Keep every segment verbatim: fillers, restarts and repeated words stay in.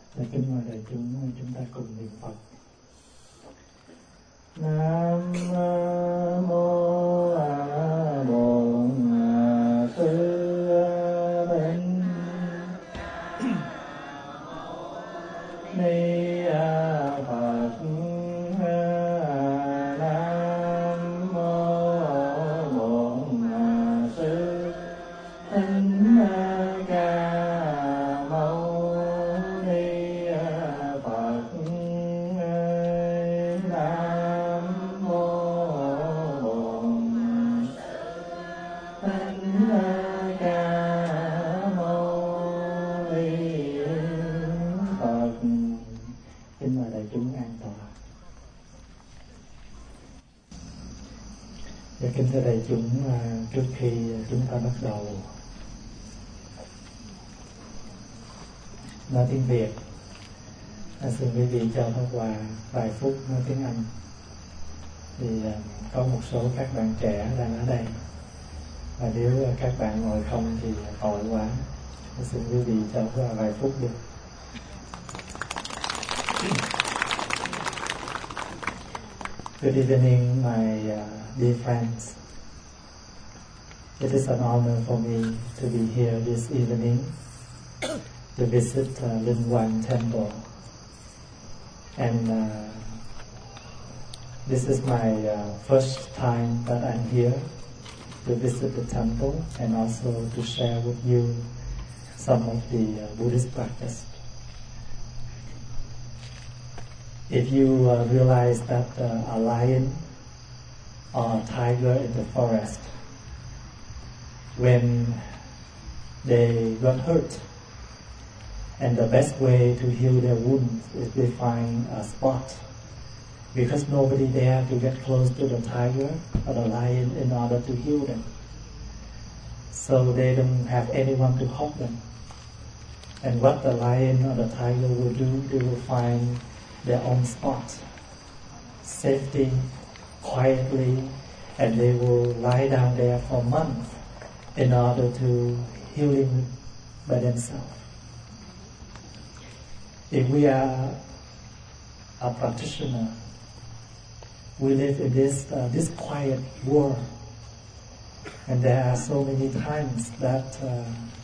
Và kính mời đại chúng chúng ta cùng niệm Phật. Nam mô A Bổn Sư Thích Ni Phật. Nam mô Bổn Sư Thích Ca Mâu Ni Phật. Nam mô Bổn Thích Ca Mâu Ni Phật. Kính mời đại chúng an tọa. Và kính thưa đại chúng, trước khi chúng ta bắt đầu nói tiếng Việt, xin quý vị cho Pháp Hòa vài phút nói tiếng Anh. Thì có một số các bạn trẻ đang ở đây, và nếu các bạn ngồi không thì tội quá. Xin quý vị cho Pháp Hòa vài phút được. Good evening, my uh, dear friends. It is an honor for me to be here this evening to visit uh, Linh Quang Temple. And uh, this is my uh, first time that I'm here to visit the temple and also to share with you some of the uh, Buddhist practice. If you uh, realize that uh, a lion or a tiger in the forest, when they got hurt, and the best way to heal their wounds is they find a spot, because nobody dare to get close to the tiger or the lion in order to heal them. So they don't have anyone to help them. And what the lion or the tiger will do, they will find their own spot, safety, quietly, and they will lie down there for months in order to healing by themselves. If we are a practitioner, we live in this uh, this quiet world, and there are so many times that uh,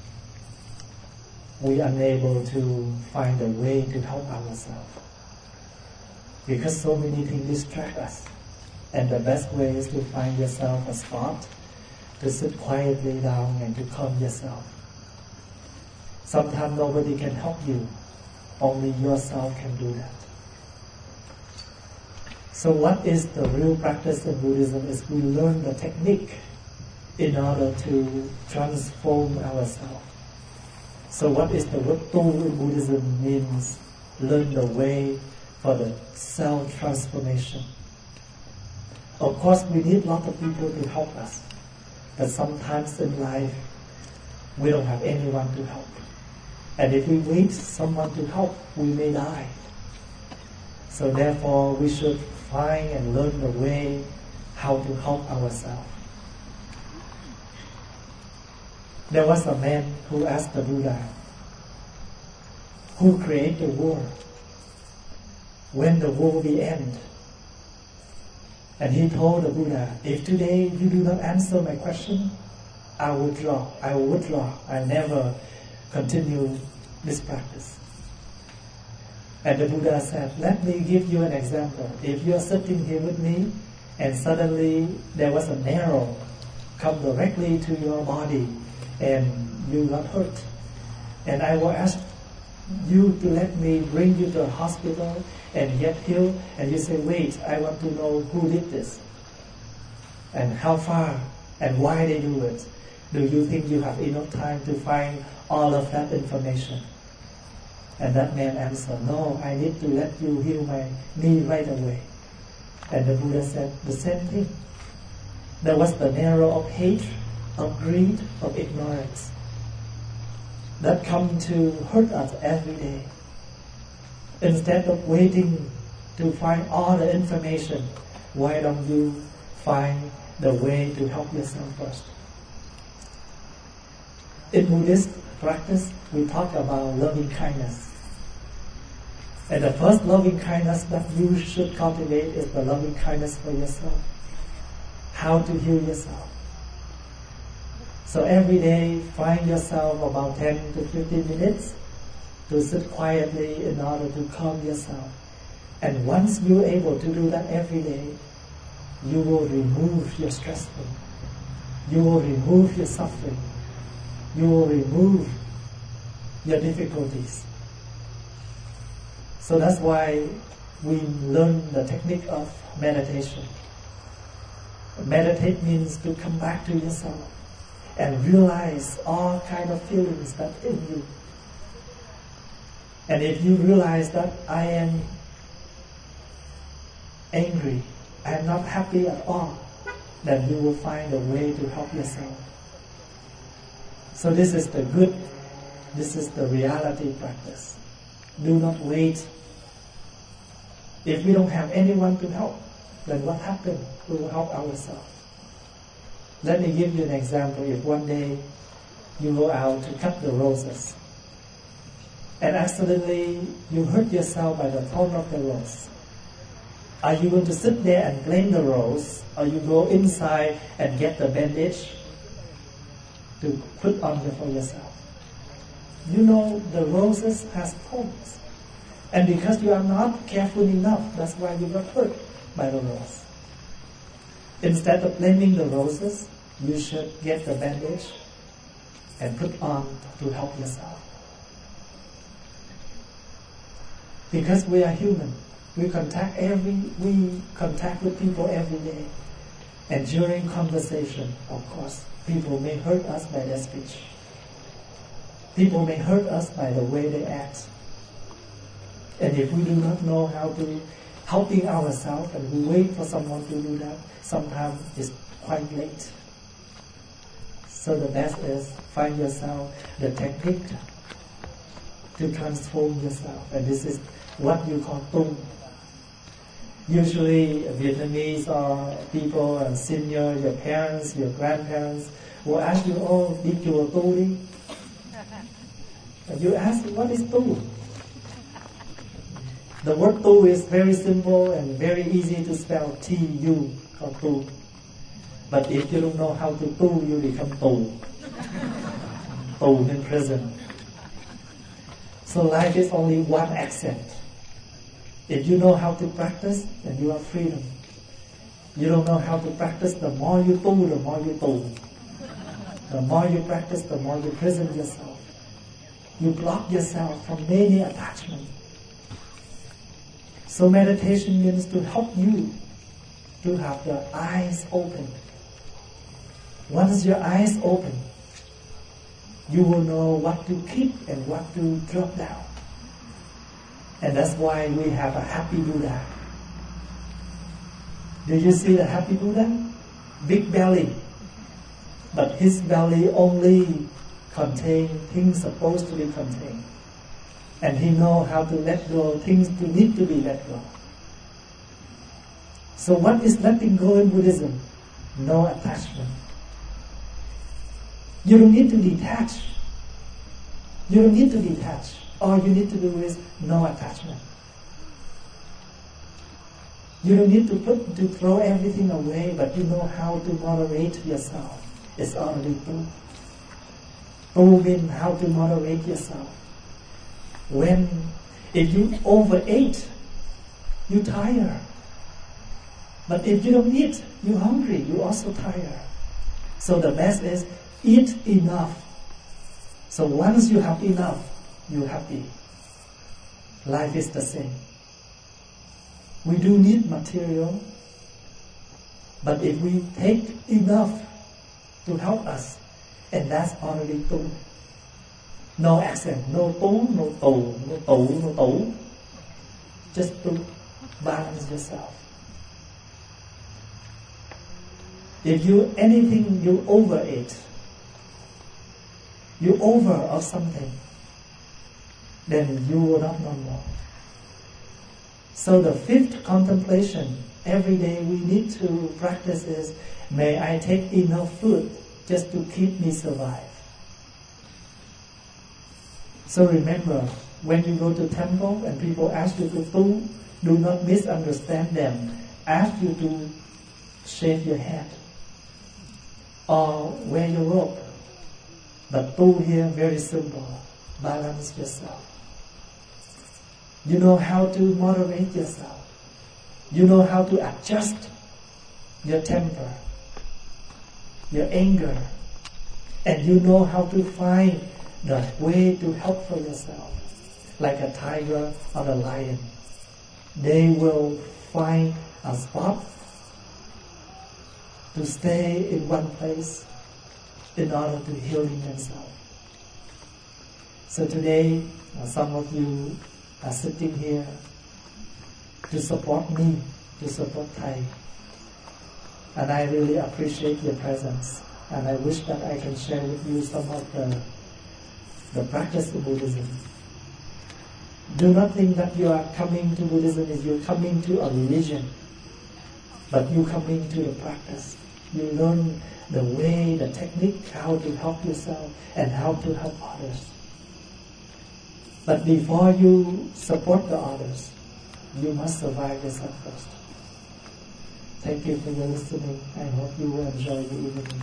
we are unable to find a way to help ourselves, because so many things distract us. And the best way is to find yourself a spot to sit quietly down and to calm yourself. Sometimes nobody can help you. Only yourself can do that. So what is the real practice in Buddhism is we learn the technique in order to transform ourselves. So what is the word tu in Buddhism means learn the way for the self-transformation. Of course, we need a lot of people to help us, but sometimes in life, we don't have anyone to help. And if we wait someone to help, we may die. So therefore, we should find and learn the way how to help ourselves. There was a man who asked the Buddha, who created the world? When the world will end? And he told the Buddha, if today you do not answer my question, I will withdraw. I will withdraw. I never continue this practice. And the Buddha said, let me give you an example. If you are sitting here with me, and suddenly there was an arrow come directly to your body, and you got hurt, and I will ask you to let me bring you to a hospital and get healed, and you say, wait, I want to know who did this, and how far, and why they do it. Do you think you have enough time to find all of that information? And that man answered, no, I need to let you heal my knee right away. And the Buddha said the same thing. There was the arrow of hate, of greed, of ignorance that come to hurt us every day. Instead of waiting to find all the information, why don't you find the way to help yourself first? In Buddhist practice, we talk about loving kindness. And the first loving kindness that you should cultivate is the loving kindness for yourself. How to heal yourself. So every day, find yourself about ten to fifteen minutes to sit quietly in order to calm yourself. And once you're able to do that every day, you will remove your stress. You will remove your suffering. You will remove your difficulties. So that's why we learn the technique of meditation. Meditate means to come back to yourself and realize all kind of feelings that in you. And if you realize that I am angry, I am not happy at all, then you will find a way to help yourself. So this is the good, this is the reality practice. Do not wait. If we don't have anyone to help, then what happens? We will help ourselves. Let me give you an example. If one day you go out to cut the roses, and accidentally you hurt yourself by the thorn of the rose, are you going to sit there and blame the rose, or you go inside and get the bandage to put on for yourself? You know the roses has thorns, and because you are not careful enough, that's why you got hurt by the rose. Instead of blaming the roses, you should get the bandage and put on to help yourself. Because we are human, we contact every we contact with people every day, and during conversation, of course, people may hurt us by their speech. People may hurt us by the way they act. And if we do not know how to helping ourselves and we wait for someone to do that, sometimes it's quite late. So the best is find yourself the technique to transform yourself. And this is what you call tung. Usually Vietnamese or people and senior, your parents, your grandparents will ask you, oh, did you tu đi? And you ask, what is tu? The word tu is very simple and very easy to spell, T U, or tu. But if you don't know how to tu, you become tu. Tu in prison. So life is only one accent. If you know how to practice, then you have freedom. You don't know how to practice, the more you tu, the more you tu. The more you practice, the more you prison yourself. You block yourself from many attachments. So meditation means to help you to have your eyes open. Once your eyes open, you will know what to keep and what to drop down. And that's why we have a happy Buddha. Do you see the happy Buddha? Big belly. But his belly only contains things supposed to be contained. And he knows how to let go things that need to be let go. So what is letting go in Buddhism? No attachment. You don't need to detach. You don't need to detach. All you need to do is no attachment. You don't need to put to throw everything away, but you know how to moderate yourself. It's already tu. Tu means how to moderate yourself. When, if you overeat, you tire. But if you don't eat, you're hungry, you also tire. So the best is eat enough. So once you have enough, you're happy. Life is the same. We do need material, but if we take enough to help us, and that's already tu. No accent, no tu, no tu, no tu, no tu. Just to balance yourself. If you anything you overeat, you over of something, then you will not know more. So the fifth contemplation every day we need to practice is, may I take enough food just to keep me survive. So remember, when you go to temple and people ask you to tu, do not misunderstand them. Ask you to shave your head or wear your robe. But tu here very simple. Balance yourself. You know how to moderate yourself. You know how to adjust your temper, your anger, and you know how to find the way to help for yourself. Like a tiger or a lion, they will find a spot to stay in one place in order to healing themselves. So today, uh, some of you are sitting here to support me, to support Thầy. And I really appreciate your presence. And I wish that I can share with you some of the, the practice of Buddhism. Do not think that you are coming to Buddhism is you're coming to a religion, but you coming to the practice. You learn the way, the technique, how to help yourself and how to help others. But before you support the others, you must survive yourself first. Thank you for your listening. I hope you will enjoy the evening.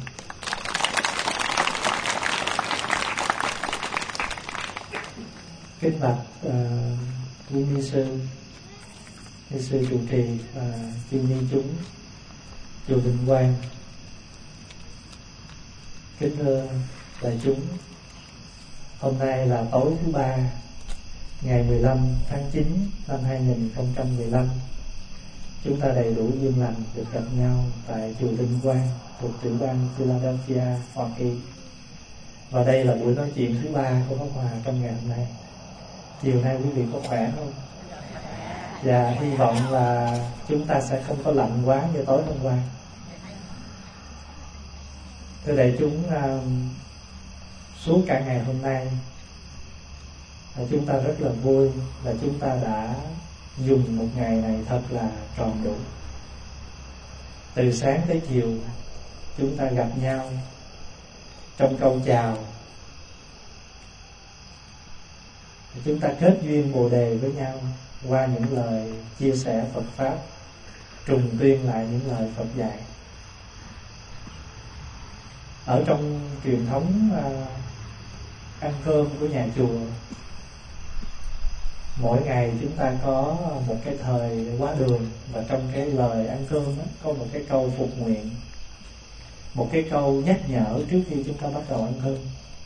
Kính bạch quý uh, ni sư, ni sư trụ trì và uh, chư ni chúng chùa Định Quang. Kính thưa đại chúng, hôm nay là tối thứ ba, ngày mười lăm tháng chín năm hai nghìn không trăm mười lăm. Chúng ta đầy đủ duyên lành được gặp nhau tại chùa Định Quang thuộc tiểu bang Philadelphia, Hoa Kỳ. Và đây là buổi nói chuyện thứ ba của Pháp Hòa trong ngày hôm nay. Chiều nay quý vị có khỏe không? Và hy vọng là chúng ta sẽ không có lạnh quá như tối hôm qua. Thưa đại chúng, suốt cả ngày hôm nay chúng ta rất là vui là chúng ta đã dùng một ngày này thật là tròn đủ. Từ sáng tới chiều chúng ta gặp nhau trong câu chào, chúng ta kết duyên bồ đề với nhau qua những lời chia sẻ Phật Pháp, trùng tuyên lại những lời Phật dạy. Ở trong truyền thống uh, ăn cơm của nhà chùa, mỗi ngày chúng ta có một cái thời quá đường, và trong cái lời ăn cơm đó, có một cái câu phục nguyện, một cái câu nhắc nhở trước khi chúng ta bắt đầu ăn cơm.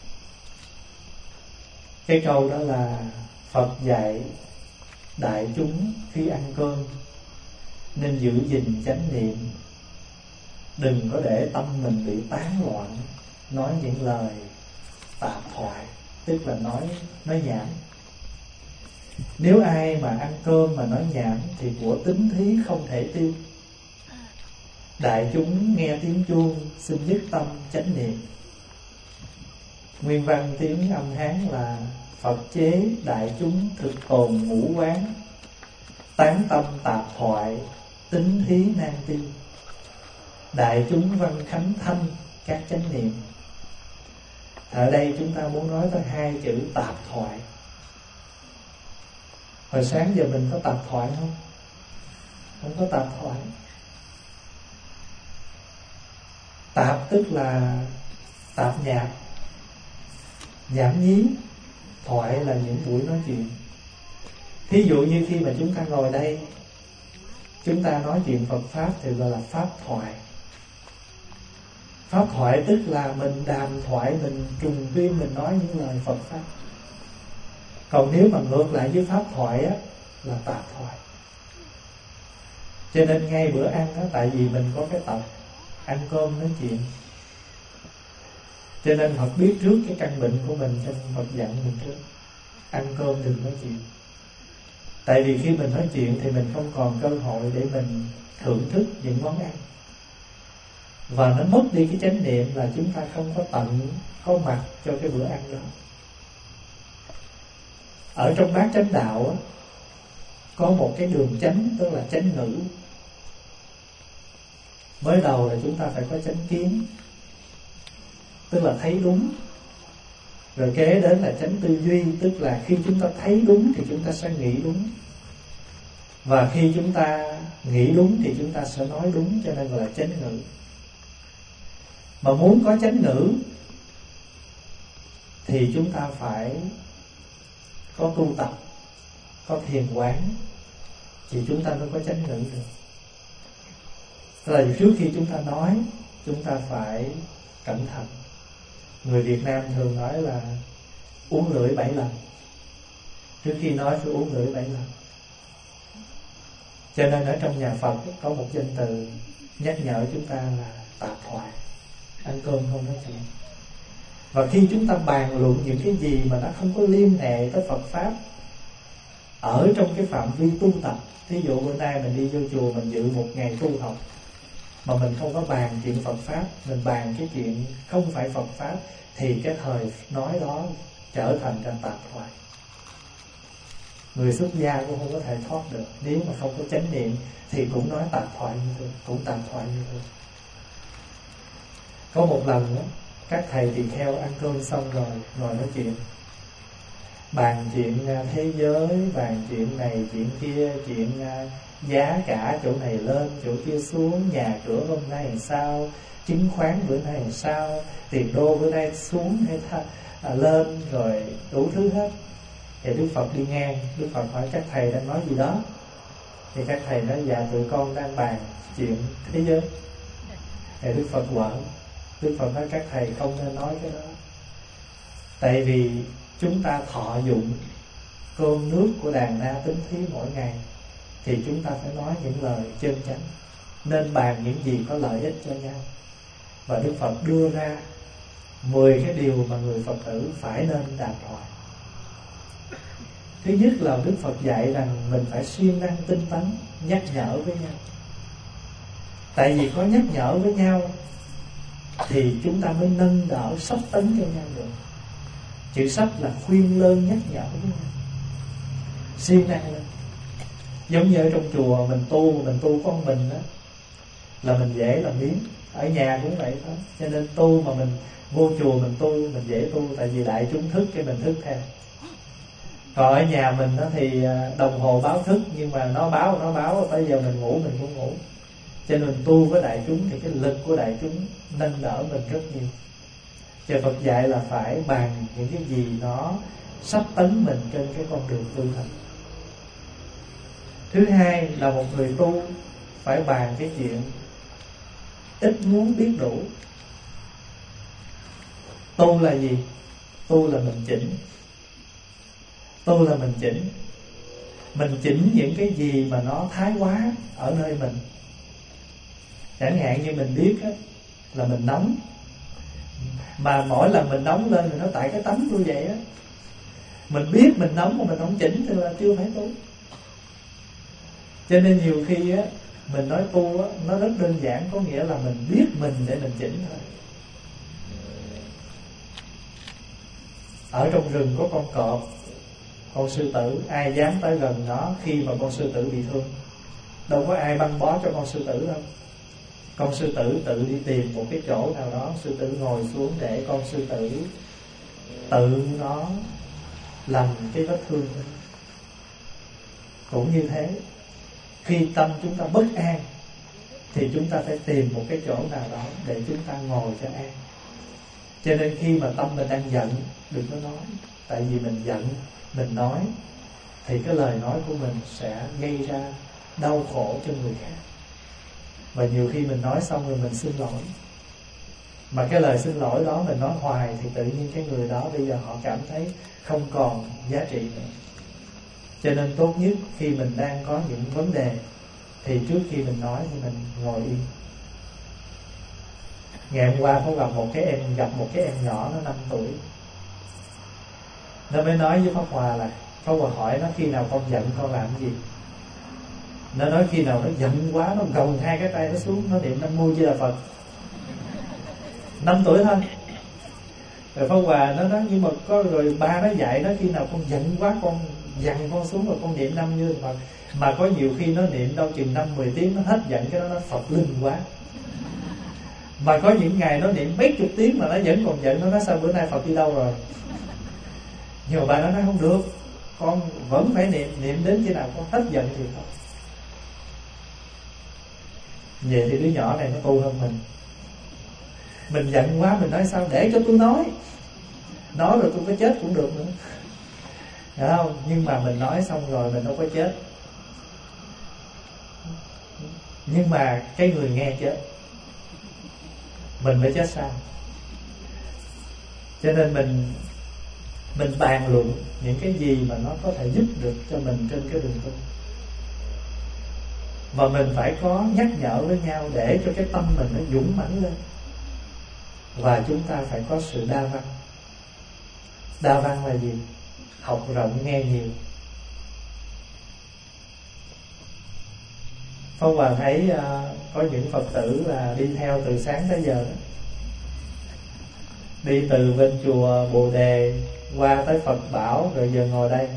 Cái câu đó là Phật dạy đại chúng khi ăn cơm nên giữ gìn chánh niệm, đừng có để tâm mình bị tán loạn, nói những lời tạp thoại, tức là nói nói nhảm. Nếu ai mà ăn cơm mà nói nhảm thì của tín thí không thể tiêu. Đại chúng nghe tiếng chuông xin nhất tâm chánh niệm. Nguyên văn tiếng âm Hán là Phật chế đại chúng thực tồn ngũ quán, tán tâm tạp thoại, tín thí nan tiêu. Đại chúng văn khánh thanh các chánh niệm. Ở đây chúng ta muốn nói tới hai chữ tạp thoại. Hồi sáng giờ mình có tạp thoại không? Không có tạp thoại. Tạp tức là tạp nhạc, nhảm nhí. Thoại là những buổi nói chuyện. Thí dụ như khi mà chúng ta ngồi đây, chúng ta nói chuyện Phật Pháp thì gọi là Pháp thoại. Pháp thoại tức là mình đàm thoại, mình trùng tuyên, mình nói những lời Phật Pháp. Còn nếu mà ngược lại với Pháp thoại á, là tạp thoại. Cho nên ngay bữa ăn á, tại vì mình có cái tập ăn cơm nói chuyện, cho nên Phật biết trước cái căn bệnh của mình, cho nên Phật dặn mình trước ăn cơm đừng nói chuyện. Tại vì khi mình nói chuyện thì mình không còn cơ hội để mình thưởng thức những món ăn, và nó mất đi cái chánh niệm là chúng ta không có tận có mặt cho cái bữa ăn đó. Ở trong bát chánh đạo á, có một cái đường chánh, tức là chánh ngữ. Mới đầu là chúng ta phải có chánh kiến, tức là thấy đúng. Rồi kế đến là chánh tư duy, tức là khi chúng ta thấy đúng thì chúng ta sẽ nghĩ đúng, và khi chúng ta nghĩ đúng thì chúng ta sẽ nói đúng, cho nên gọi là chánh ngữ. Mà muốn có chánh ngữ thì chúng ta phải có tu tập, có thiền quán, thì chúng ta mới có chánh ngữ được. Tức là trước khi chúng ta nói, chúng ta phải cẩn thận. Người Việt Nam thường nói là uống lưỡi bảy lần. Trước khi nói phải uống lưỡi bảy lần. Cho nên ở trong nhà Phật có một danh từ nhắc nhở chúng ta là tạp thoại, ăn cơm không nói chuyện. Và khi chúng ta bàn luận những cái gì mà nó không có liên hệ tới Phật Pháp ở trong cái phạm vi tu tập, thí dụ bữa nay mình đi vô chùa, mình dự một ngày tu học mà mình không có bàn chuyện Phật Pháp, mình bàn cái chuyện không phải Phật Pháp, thì cái thời nói đó trở thành ra tạp thoại. Người xuất gia cũng không có thể thoát được. Nếu mà không có chánh niệm thì cũng nói tạp thoại như thế, cũng tạp thoại như thế. Có một lần đó, các thầy tỳ kheo ăn cơm xong rồi ngồi nói chuyện, bàn chuyện thế giới, bàn chuyện này chuyện kia, chuyện giá cả chỗ này lên chỗ kia xuống, nhà cửa hôm nay làm sao, chứng khoán bữa nay làm sao, tiền đô bữa nay xuống hay tha, à, lên, rồi đủ thứ hết. Thì Đức Phật đi ngang, Đức Phật hỏi các thầy đang nói gì đó. Thì các thầy nói dạ tụi con đang bàn chuyện thế giới. Thì Đức Phật quở. Đức Phật nói các thầy không nên nói cái đó. Tại vì chúng ta thọ dụng cơm nước của đàn na tính thí mỗi ngày, thì chúng ta phải nói những lời chân chánh, nên bàn những gì có lợi ích cho nhau. Và Đức Phật đưa ra mười cái điều mà người Phật tử phải nên đàm thoại. Thứ nhất là Đức Phật dạy rằng mình phải siêng năng tinh tấn, nhắc nhở với nhau. Tại vì có nhắc nhở với nhau thì chúng ta mới nâng đỡ sốc tấn cho nhau được. Chữ sốc là khuyên lơn nhắc nhở với nhau, siêng năng lên. Giống như ở trong chùa mình tu, mình tu con mình đó, là mình dễ làm biếng. Ở nhà cũng vậy thôi. Cho nên tu mà mình vô chùa mình tu, mình dễ tu. Tại vì đại chúng thức cái mình thức theo. Còn ở nhà mình đó thì đồng hồ báo thức, nhưng mà nó báo nó báo tới giờ mình ngủ mình cũng ngủ. Cho nên tu với đại chúng thì cái lực của đại chúng nâng đỡ mình rất nhiều. Cho Phật dạy là phải bàn những cái gì nó sắp tấn mình trên cái con đường tu hành. Thứ hai là một người tu phải bàn cái chuyện ít muốn biết đủ. Tu là gì? Tu là mình chỉnh. Tu là mình chỉnh. Mình chỉnh những cái gì mà nó thái quá ở nơi mình. Chẳng hạn như mình biết á, là mình nóng, mà mỗi lần mình nóng lên thì nó tại cái tánh tôi vậy á. Mình biết mình nóng mà mình không chỉnh thì là chưa phải tu. Cho nên nhiều khi á, mình nói tu á, nó rất đơn giản, có nghĩa là mình biết mình để mình chỉnh thôi. Ở trong rừng có con cọp, con sư tử, ai dám tới gần nó khi mà con sư tử bị thương? Đâu có ai băng bó cho con sư tử đâu. Con sư tử tự đi tìm một cái chỗ nào đó, sư tử ngồi xuống để con sư tử tự nó lành cái vết thương. Cũng như thế, khi tâm chúng ta bất an thì chúng ta phải tìm một cái chỗ nào đó để chúng ta ngồi cho an. Cho nên khi mà tâm mình đang giận, đừng có nói. Tại vì mình giận, mình nói thì cái lời nói của mình sẽ gây ra đau khổ cho người khác. Và nhiều khi mình nói xong rồi mình xin lỗi, mà cái lời xin lỗi đó mình nói hoài thì tự nhiên cái người đó bây giờ họ cảm thấy không còn giá trị nữa. Cho nên tốt nhất khi mình đang có những vấn đề thì trước khi mình nói thì mình ngồi yên. Ngày hôm qua có gặp một cái em gặp một cái em nhỏ nó năm tuổi. Nó mới nói với Pháp Hòa là, Pháp Hòa hỏi nó khi nào con giận con làm cái gì? Nó nói khi nào nó giận quá, nó gồng hai cái tay nó xuống, nó niệm Nam Mô Di Đà Phật. Năm tuổi thôi. Rồi Pháp Hòa nó nói nhưng mà có rồi ba nó dạy nó khi nào con giận quá con dằn con xuống rồi con niệm năm như mà mà có nhiều khi nó niệm đâu chừng năm mười tiếng nó hết giận cái đó nó Phật linh quá. Mà có những ngày nó niệm mấy chục tiếng mà nó vẫn còn giận, nó nói sao bữa nay Phật đi đâu rồi? Nhưng mà bà đó nói không được, con vẫn phải niệm, niệm đến khi nào con hết giận thì thôi. Vậy thì đứa nhỏ này nó tu hơn mình. Mình giận quá mình nói sao để cho tôi nói, nói rồi tôi có chết cũng được nữa, hiểu không? Nhưng mà mình nói xong rồi mình đâu có chết, nhưng mà cái người nghe chết, mình mới chết sao? Cho nên mình mình bàn luận những cái gì mà nó có thể giúp được cho mình trên cái đường tu. Và mình phải có nhắc nhở với nhau để cho cái tâm mình nó dũng mãnh lên. Và chúng ta phải có sự đa văn. Đa văn là gì? Học rộng nghe nhiều. Phong Hòa thấy uh, có những Phật tử là đi theo từ sáng tới giờ đó. Đi từ bên chùa Bồ Đề qua tới Phật Bảo rồi giờ ngồi đây.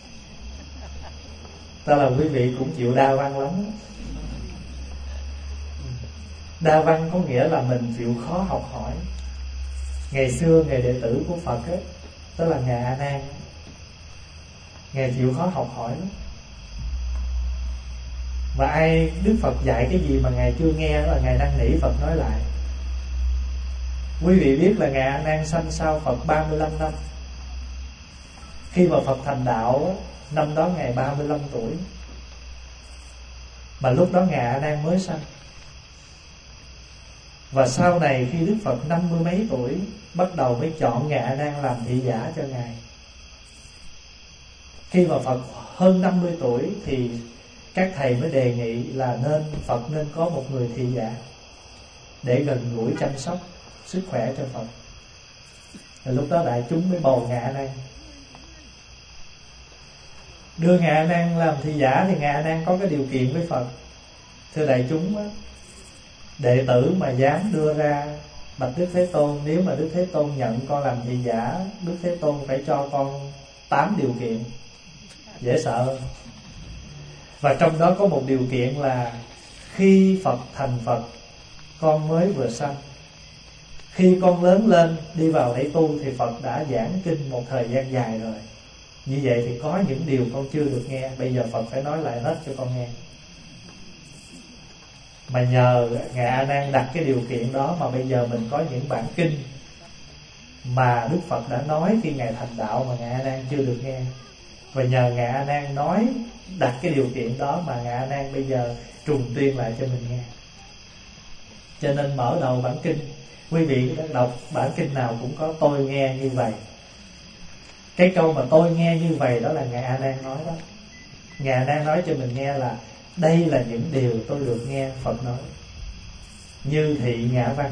Ta là quý vị cũng chịu đa văn lắm. Đa văn có nghĩa là mình chịu khó học hỏi. Ngày xưa Ngài đệ tử của Phật ấy, tức là Ngài A Nan, Ngài chịu khó học hỏi lắm. Và ai Đức Phật dạy cái gì mà Ngài chưa nghe là Ngài năn nỉ Phật nói lại. Quý vị biết là Ngài A Nan sanh sau Phật ba mươi lăm năm. Khi mà Phật thành đạo, năm đó Ngài ba mươi lăm tuổi, mà lúc đó Ngài A Nan mới sanh. Và sau này khi Đức Phật năm mươi mấy tuổi, bắt đầu mới chọn Ngài A Nan làm thị giả cho Ngài. Khi mà Phật hơn năm mươi tuổi thì các thầy mới đề nghị là nên Phật nên có một người thị giả để gần gũi chăm sóc sức khỏe cho Phật. Và lúc đó đại chúng mới bầu Ngài A Nan. Đưa Ngài A Nan làm thị giả thì Ngài A Nan có cái điều kiện với Phật. Thưa đại chúng á, đệ tử mà dám đưa ra bạch Đức Thế Tôn, nếu mà Đức Thế Tôn nhận con làm thị giả, Đức Thế Tôn phải cho con tám điều kiện. Dễ sợ. Và trong đó có một điều kiện là khi Phật thành Phật, con mới vừa sanh. Khi con lớn lên đi vào để tu thì Phật đã giảng kinh một thời gian dài rồi. Như vậy thì có những điều con chưa được nghe, bây giờ Phật phải nói lại hết cho con nghe. Mà nhờ Ngài A Nan đặt cái điều kiện đó mà bây giờ mình có những bản kinh mà Đức Phật đã nói khi Ngài thành đạo mà Ngài A Nan chưa được nghe. Và nhờ Ngài A Nan nói đặt cái điều kiện đó mà Ngài A Nan bây giờ trùng tuyên lại cho mình nghe. Cho nên mở đầu bản kinh, quý vị đọc bản kinh nào cũng có tôi nghe như vậy. Cái câu mà tôi nghe như vậy đó là Ngài A Nan nói đó. Ngài A Nan nói cho mình nghe là đây là những điều tôi được nghe Phật nói. Như thị ngã văn.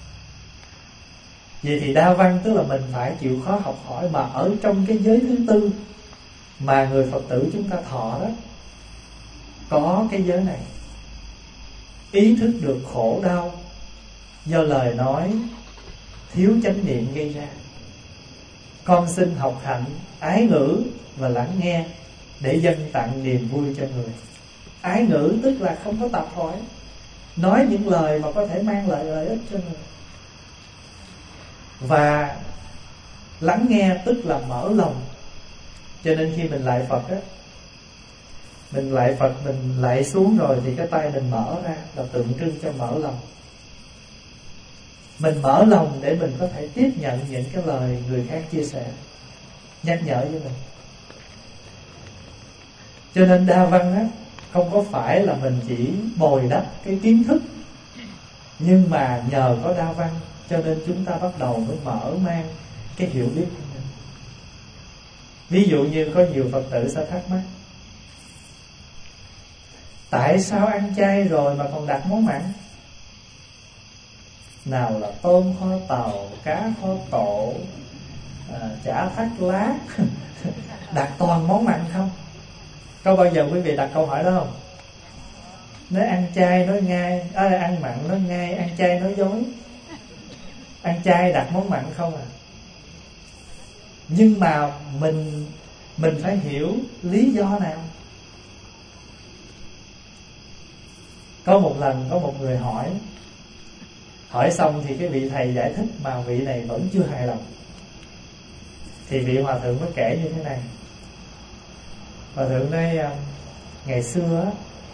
Vậy thì đa văn tức là mình phải chịu khó học hỏi. Mà ở trong cái giới thứ tư mà người Phật tử chúng ta thọ đó, có cái giới này. Ý thức được khổ đau do lời nói thiếu chánh niệm gây ra. Con xin học hạnh ái ngữ và lắng nghe để dâng tặng niềm vui cho người. Ái ngữ tức là không có tập hỏi, nói những lời mà có thể mang lại lợi ích cho người. Và lắng nghe tức là mở lòng. Cho nên khi mình lại Phật á, mình lại Phật, mình lại xuống rồi thì cái tay mình mở ra là tượng trưng cho mở lòng. Mình mở lòng để mình có thể tiếp nhận những cái lời người khác chia sẻ, nhắc nhở với mình. Cho nên đa văn á, không có phải là mình chỉ bồi đắp cái kiến thức, nhưng mà nhờ có đa văn cho nên chúng ta bắt đầu mới mở mang cái hiểu biết của mình. Ví dụ như có nhiều Phật tử sẽ thắc mắc, tại sao ăn chay rồi mà còn đặt món mặn? Nào là tôm kho tàu, cá kho tổ, à, chả thắt lá đặt toàn món mặn không? Có bao giờ quý vị đặt câu hỏi đó không? Nói ăn chay nói ngay, à, ăn mặn nói ngay, ăn chay nói dối. Ăn chay đặt món mặn không à? Nhưng mà mình Mình phải hiểu lý do nào. Có một lần có một người hỏi, Hỏi xong thì cái vị thầy giải thích mà vị này vẫn chưa hài lòng. Thì vị hòa thượng mới kể như thế này. Hòa thượng nói ngày xưa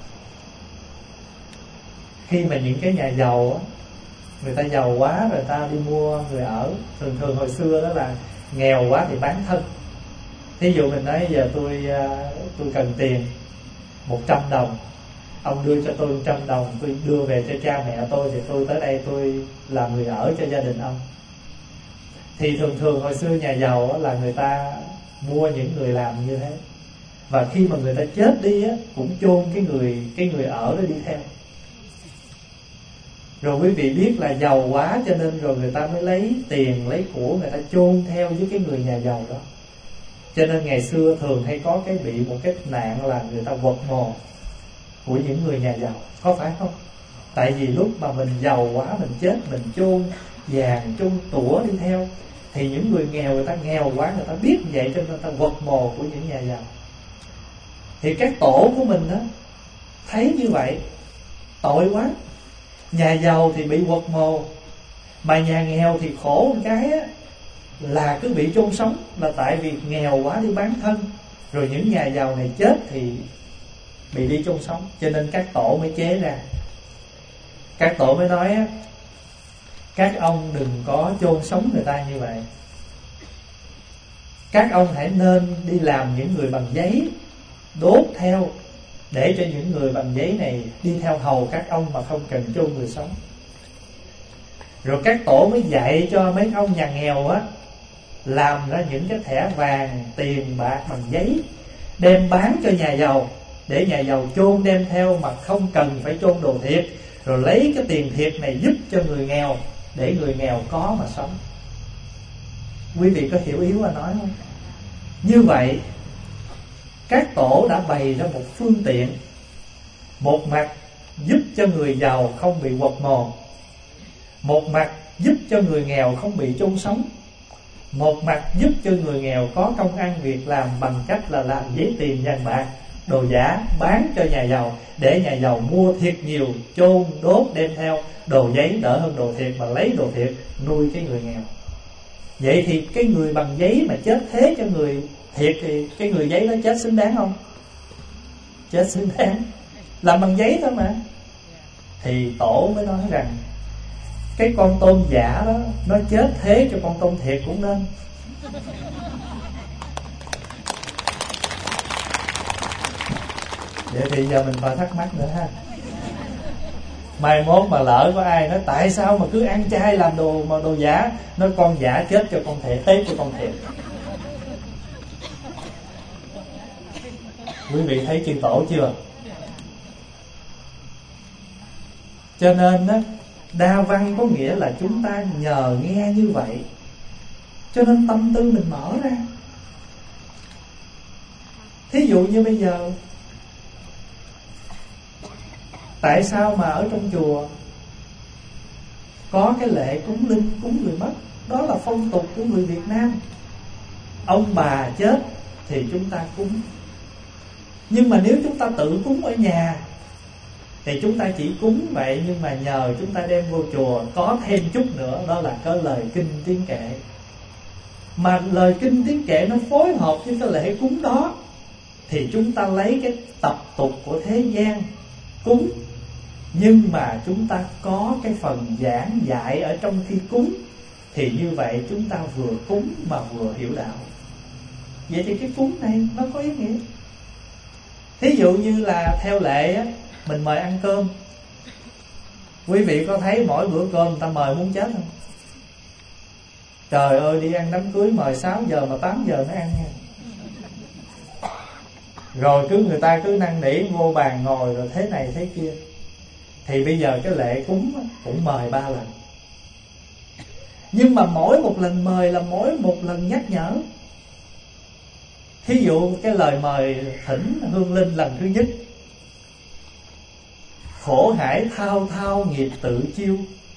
khi mà những cái nhà giàu á, người ta giàu quá rồi ta đi mua người ở, thường thường hồi xưa đó là nghèo quá thì bán thân. Thí dụ mình nói giờ tôi tôi cần tiền một trăm đồng, ông đưa cho tôi một trăm đồng, tôi đưa về cho cha mẹ tôi, thì tôi tới đây tôi làm người ở cho gia đình ông. Thì thường thường hồi xưa nhà giàu là người ta mua những người làm như thế, và khi mà người ta chết đi á, cũng chôn cái người cái người ở đó đi theo. Rồi quý vị biết là giàu quá cho nên rồi người ta mới lấy tiền lấy của người ta chôn theo với cái người nhà giàu đó. Cho nên ngày xưa thường hay có cái bị một cái nạn là người ta quật mồ của những người nhà giàu, có phải không? Tại vì lúc mà mình giàu quá, mình chết, mình chôn vàng chôn tủa đi theo, thì những người nghèo người ta nghèo quá, người ta biết vậy cho nên người ta quật mồ của những nhà giàu. Thì các tổ của mình á thấy như vậy tội quá, nhà giàu thì bị quật mồ, mà nhà nghèo thì khổ một cái á, là cứ bị chôn sống, là tại vì nghèo quá đi bán thân, rồi những nhà giàu này chết thì bị đi chôn sống. Cho nên các tổ mới chế ra, các tổ mới nói á, các ông đừng có chôn sống người ta như vậy, các ông hãy nên đi làm những người bằng giấy, đốt theo, để cho những người bằng giấy này đi theo hầu các ông mà không cần chôn người sống. Rồi các tổ mới dạy cho mấy ông nhà nghèo á làm ra những cái thẻ vàng, tiền bạc bằng giấy, đem bán cho nhà giàu, để nhà giàu chôn đem theo mà không cần phải chôn đồ thiệt, rồi lấy cái tiền thiệt này giúp cho người nghèo, để người nghèo có mà sống. Quý vị có hiểu ý mà nói không? Như vậy các tổ đã bày ra một phương tiện, một mặt giúp cho người giàu không bị quật mồ, một mặt giúp cho người nghèo không bị chôn sống, một mặt giúp cho người nghèo có công ăn việc làm bằng cách là làm giấy tiền vàng bạc, đồ giả bán cho nhà giàu, để nhà giàu mua thiệt nhiều, chôn đốt đem theo, đồ giấy đỡ hơn đồ thiệt, mà lấy đồ thiệt nuôi cái người nghèo. Vậy thì cái người bằng giấy mà chết thế cho người thiệt thì cái người giấy đó chết xứng đáng không? Chết xứng đáng, làm bằng giấy thôi mà. Thì tổ mới nói rằng cái con tôm giả đó nó chết thế cho con tôm thiệt cũng nên. Vậy thì giờ mình phải thắc mắc nữa ha, mai mốt mà lỡ có ai nói tại sao mà cứ ăn chay làm đồ mà đồ giả, nói con giả chết cho con thiệt, thế cho con thiệt. Quý vị thấy chư tổ chưa? Cho nên đó, đa văn có nghĩa là chúng ta nhờ nghe như vậy, cho nên tâm tư mình mở ra. Thí dụ như bây giờ, tại sao mà ở trong chùa có cái lễ cúng linh, cúng người mất? Đó là phong tục của người Việt Nam. Ông bà chết thì chúng ta cúng. Nhưng mà nếu chúng ta tự cúng ở nhà thì chúng ta chỉ cúng vậy, nhưng mà nhờ chúng ta đem vô chùa có thêm chút nữa, đó là có lời kinh tiếng kệ. Mà lời kinh tiếng kệ nó phối hợp với cái lễ cúng đó, thì chúng ta lấy cái tập tục của thế gian cúng, nhưng mà chúng ta có cái phần giảng dạy ở trong khi cúng, thì như vậy chúng ta vừa cúng mà vừa hiểu đạo. Vậy thì cái cúng này nó có ý nghĩa. Thí dụ như là theo lệ á, mình mời ăn cơm. Quý vị có thấy mỗi bữa cơm người ta mời muốn chết không? Trời ơi, đi ăn đám cưới mời sáu giờ mà tám giờ mới ăn nha. Rồi cứ người ta cứ năn nỉ vô bàn ngồi rồi thế này thế kia. Thì bây giờ cái lễ cúng cũng mời ba lần. Nhưng mà mỗi một lần mời là mỗi một lần nhắc nhở. Thí dụ cái lời mời thỉnh hương linh lần thứ nhất: khổ hải thao thao nghiệp tự chiêu,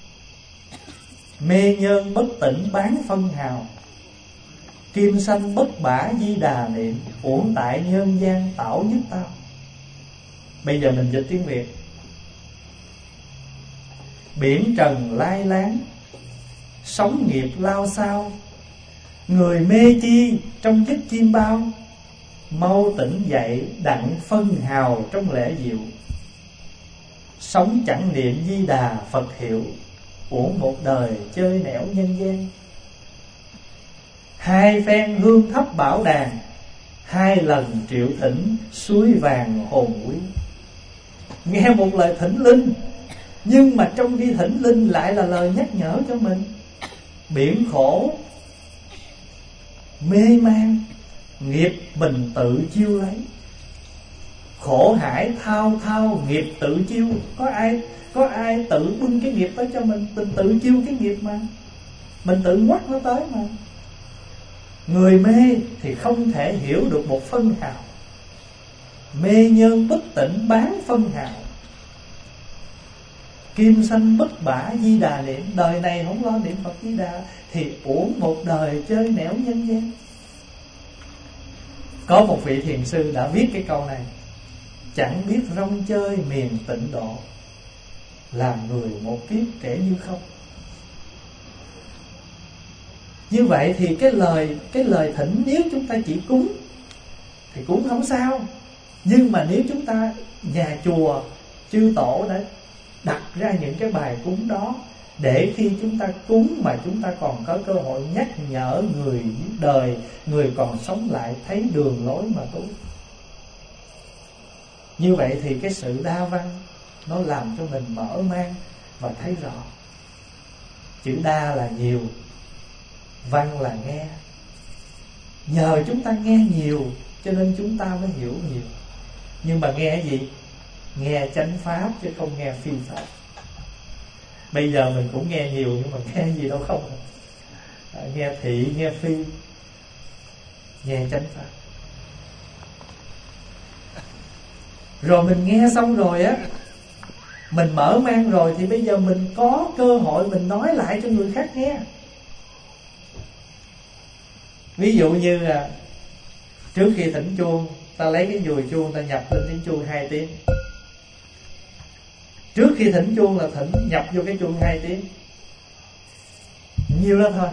mê nhân bất tỉnh bán phân hào, kim sanh bất bả di đà niệm, uổng tại nhân gian tảo nhất tao. Bây giờ mình dịch tiếng Việt: biển trần lai láng, sóng nghiệp lao sao, Người mê chi trong giấc chim bao, mau tỉnh dậy đặng phân hào trong lễ diệu. Sống chẳng niệm Di Đà Phật hiệu, uổng một đời chơi nẻo nhân gian. Hai phen hương thấp bảo đàn, hai lần triệu thỉnh suối vàng hồn quý. Nghe một lời thỉnh linh, nhưng mà trong khi thỉnh linh lại là lời nhắc nhở cho mình. Biển khổ mê man, nghiệp mình tự chiêu lấy. Khổ hải thao thao, nghiệp tự chiêu. Có ai có ai tự bưng cái nghiệp tới cho mình? Mình tự chiêu cái nghiệp mà, mình tự ngoắt nó tới mà. Người mê thì không thể hiểu được một phân hào. Mê nhân bất tỉnh bán phân hào. Kim sanh bất bả Di Đà niệm. Đời này không lo niệm Phật Di Đà thì uổng một đời chơi nẻo nhân gian. Có một vị thiền sư đã viết cái câu này: chẳng biết rong chơi miền tịnh độ, làm người một kiếp kể như không. Như vậy thì cái lời Cái lời thỉnh, nếu chúng ta chỉ cúng thì cũng không sao. Nhưng mà nếu chúng ta, nhà chùa chư tổ đã đặt ra những cái bài cúng đó, để khi chúng ta cúng mà chúng ta còn có cơ hội nhắc nhở người đời, người còn sống lại thấy đường lối mà tu. Như vậy thì cái sự đa văn nó làm cho mình mở mang và thấy rõ. Chữ đa là nhiều, văn là nghe. Nhờ chúng ta nghe nhiều cho nên chúng ta mới hiểu nhiều. Nhưng mà nghe gì? Nghe chánh pháp chứ không nghe phi pháp. Bây giờ mình cũng nghe nhiều, nhưng mà nghe gì đâu không. à, Nghe thị, nghe phi, nghe chánh pháp. Rồi mình nghe xong rồi á, mình mở mang rồi, thì bây giờ mình có cơ hội mình nói lại cho người khác nghe. Ví dụ như là trước khi thỉnh chuông, ta lấy cái dùi chuông, ta nhập lên tiếng chuông hai tiếng. Trước khi thỉnh chuông là thỉnh nhập vô cái chuông hai tiếng, nhiêu đó thôi.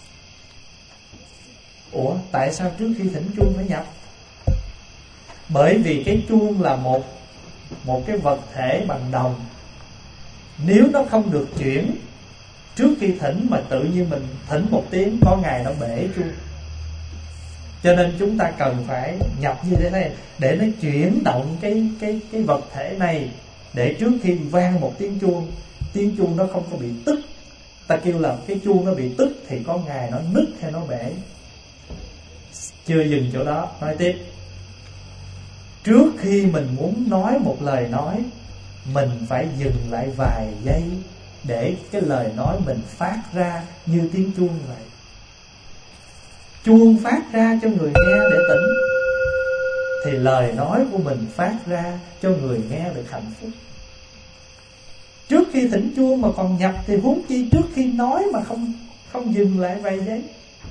Ủa tại sao trước khi thỉnh chuông phải nhập? Bởi vì cái chuông là một Một cái vật thể bằng đồng. Nếu nó không được chuyển trước khi thỉnh, mà tự nhiên mình thỉnh một tiếng, có ngày nó bể chuông. Cho nên chúng ta cần phải nhập như thế này, để nó chuyển động cái, cái, cái vật thể này, để trước khi vang một tiếng chuông, tiếng chuông nó không có bị tức. Ta kêu là cái chuông nó bị tức thì có ngày nó nứt hay nó bể. Chưa dừng chỗ đó, nói tiếp. Trước khi mình muốn nói một lời nói, mình phải dừng lại vài giây, để cái lời nói mình phát ra như tiếng chuông vậy. Chuông phát ra cho người nghe để tỉnh, thì lời nói của mình phát ra cho người nghe được hạnh phúc. Trước khi thỉnh chuông mà còn nhập thì huống chi trước khi nói mà không không dừng lại vài giây.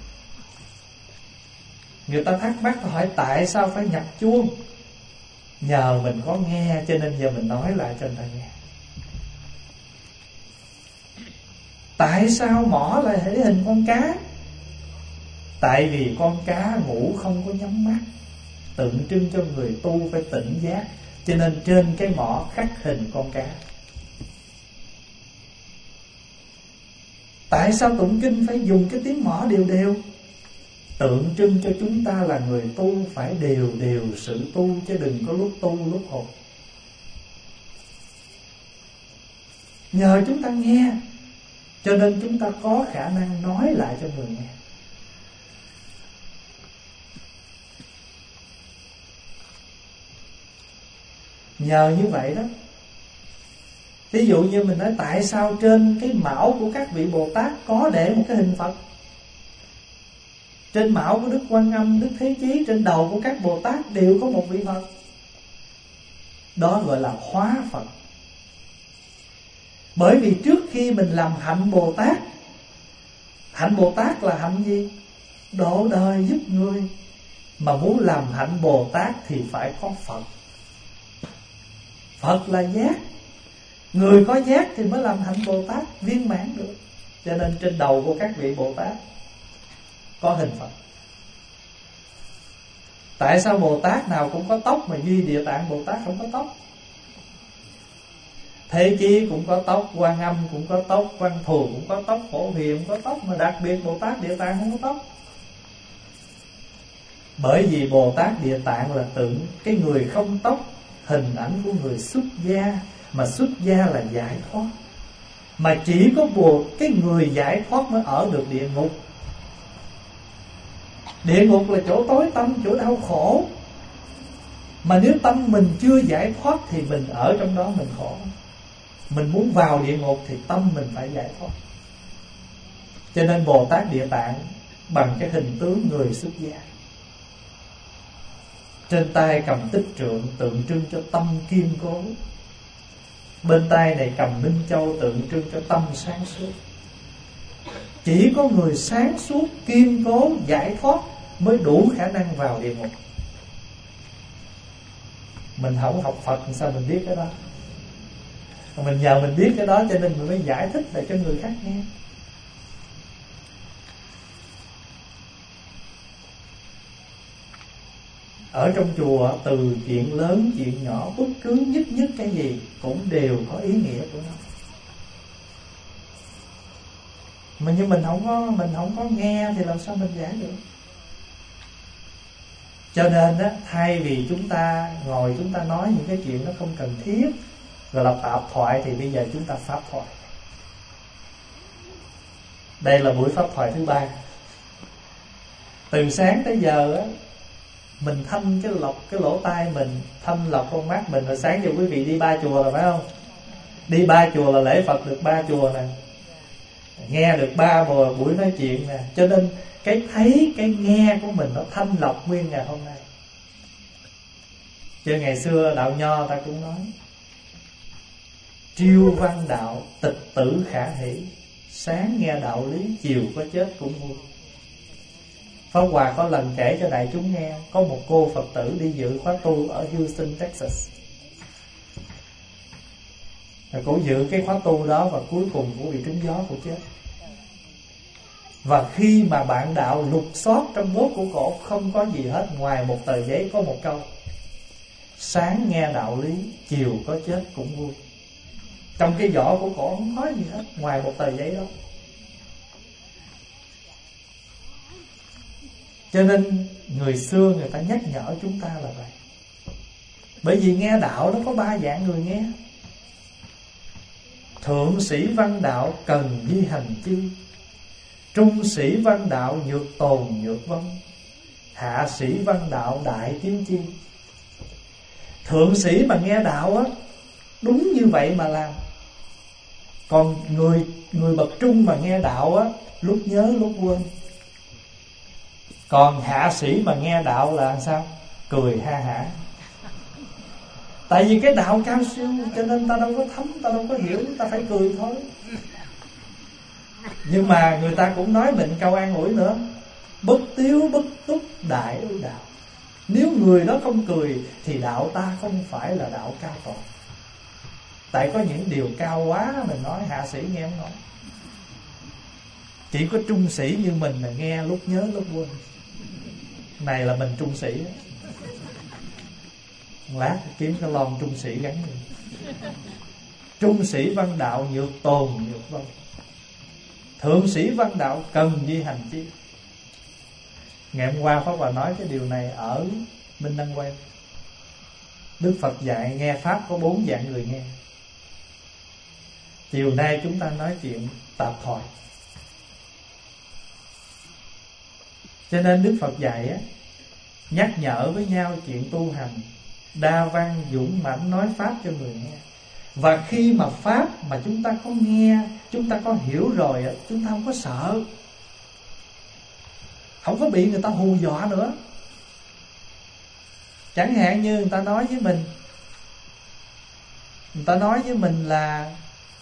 Người ta thắc mắc hỏi tại sao phải nhập chuông? Nhờ mình có nghe cho nên giờ mình nói lại cho người ta nghe. Tại sao mỏ lại thể hình con cá? Tại vì con cá ngủ không có nhắm mắt, tượng trưng cho người tu phải tỉnh giác, cho nên trên cái mỏ khắc hình con cá. Tại sao tụng kinh phải dùng cái tiếng mỏ đều đều? Tượng trưng cho chúng ta là người tu phải đều đều sự tu, chứ đừng có lúc tu lúc hụt. Nhờ chúng ta nghe cho nên chúng ta có khả năng nói lại cho người nghe. Nhờ như vậy đó. Ví dụ như mình nói tại sao trên cái mão của các vị Bồ Tát có để một cái hình Phật. Trên mão của Đức Quan Âm, Đức Thế Chí, trên đầu của các Bồ Tát đều có một vị Phật. Đó gọi là hóa Phật. Bởi vì trước khi mình làm hạnh Bồ Tát, hạnh Bồ Tát là hạnh gì? Độ đời giúp người. Mà muốn làm hạnh Bồ Tát thì phải có Phật. Phật là giác. Người có giác thì mới làm hạnh Bồ Tát viên mãn được. Cho nên trên đầu của các vị Bồ Tát có hình Phật. Tại sao Bồ Tát nào cũng có tóc mà Duy Địa Tạng Bồ Tát không có tóc? Thế Chí cũng có tóc, Quan Âm cũng có tóc, Văn Thù cũng có tóc, Phổ Hiền cũng có tóc, mà đặc biệt Bồ Tát Địa Tạng không có tóc. Bởi vì Bồ Tát Địa Tạng là tượng cái người không tóc, hình ảnh của người xuất gia, mà xuất gia là giải thoát. Mà chỉ có Bồ cái người giải thoát mới ở được địa ngục. Địa ngục là chỗ tối tăm, chỗ đau khổ. Mà nếu tâm mình chưa giải thoát thì mình ở trong đó mình khổ. Mình muốn vào địa ngục thì tâm mình phải giải thoát. Cho nên Bồ Tát Địa Tạng bằng cái hình tướng người xuất gia. Trên tay cầm tích trượng tượng trưng cho tâm kiên cố. Bên tay này cầm Minh Châu tượng trưng cho tâm sáng suốt. Chỉ có người sáng suốt, kiên cố, giải thoát mới đủ khả năng vào địa ngục. Mình không học Phật thì sao mình biết cái đó? Mình nhờ mình biết cái đó cho nên mình mới giải thích để cho người khác nghe. Ở trong chùa, từ chuyện lớn, chuyện nhỏ, bất cứ nhất nhất cái gì cũng đều có ý nghĩa của nó. Mà nhưng mình không có mình không có nghe thì làm sao mình giải được? Cho nên á, thay vì chúng ta ngồi chúng ta nói những cái chuyện nó không cần thiết, gọi là tạp thoại, thì bây giờ chúng ta pháp thoại. Đây là buổi pháp thoại thứ ba. Từ sáng tới giờ á, mình thanh cái lọc cái lỗ tai mình, thanh lọc con mắt mình. Rồi sáng giờ quý vị đi ba chùa rồi phải không? Đi ba chùa là lễ Phật được ba chùa nè, nghe được ba buổi nói chuyện nè. Cho nên cái thấy, cái nghe của mình nó thanh lọc nguyên ngày hôm nay. Chứ ngày xưa đạo Nho ta cũng nói triêu văn đạo, tịch tử khả hỷ. Sáng nghe đạo lý, chiều có chết cũng vui. Pháp Hòa có lần kể cho đại chúng nghe, có một cô Phật tử đi dự khóa tu ở Houston, Texas. Rồi cô dự cái khóa tu đó và cuối cùng cô bị trúng gió, cô chết. Và khi mà bạn đạo lục soát trong bốt của cổ, không có gì hết ngoài một tờ giấy có một câu: sáng nghe đạo lý, chiều có chết cũng vui. Trong cái vỏ của cổ không có gì hết ngoài một tờ giấy đó. Cho nên người xưa người ta nhắc nhở chúng ta là vậy. Bởi vì nghe đạo nó có ba dạng người nghe. Thượng sĩ văn đạo cần di hành chi, trung sĩ văn đạo nhược tồn nhược vong, hạ sĩ văn đạo đại tiến chi. Thượng sĩ mà nghe đạo á, đúng như vậy mà làm. Còn người người bậc trung mà nghe đạo á, lúc nhớ lúc quên. Còn hạ sĩ mà nghe đạo là sao? Cười ha hả. Tại vì cái đạo cao siêu, cho nên ta đâu có thấm, ta đâu có hiểu, ta phải cười thôi. Nhưng mà người ta cũng nói mình câu an ủi nữa: bất tiếu bất túc đại ưu đạo. Nếu người đó không cười thì đạo ta không phải là đạo cao toàn. Tại có những điều cao quá mình nói hạ sĩ nghe không nói. Chỉ có trung sĩ như mình là nghe lúc nhớ lúc quên. Này là mình trung sĩ đó. Lát kiếm cái lon trung sĩ gắn đi. Trung sĩ văn đạo nhược tồn nhược vong, thượng sĩ văn đạo cần di hành chi. Ngày hôm qua Pháp Hòa nói cái điều này ở Minh Đăng Quang. Đức Phật dạy nghe Pháp có bốn dạng người nghe. Chiều nay chúng ta nói chuyện tạp thoại. Cho nên Đức Phật dạy á, nhắc nhở với nhau chuyện tu hành, đa văn dũng mãnh nói Pháp cho người nghe. Và khi mà Pháp mà chúng ta có nghe, chúng ta có hiểu rồi, chúng ta không có sợ, không có bị người ta hù dọa nữa. Chẳng hạn như người ta nói với mình, người ta nói với mình là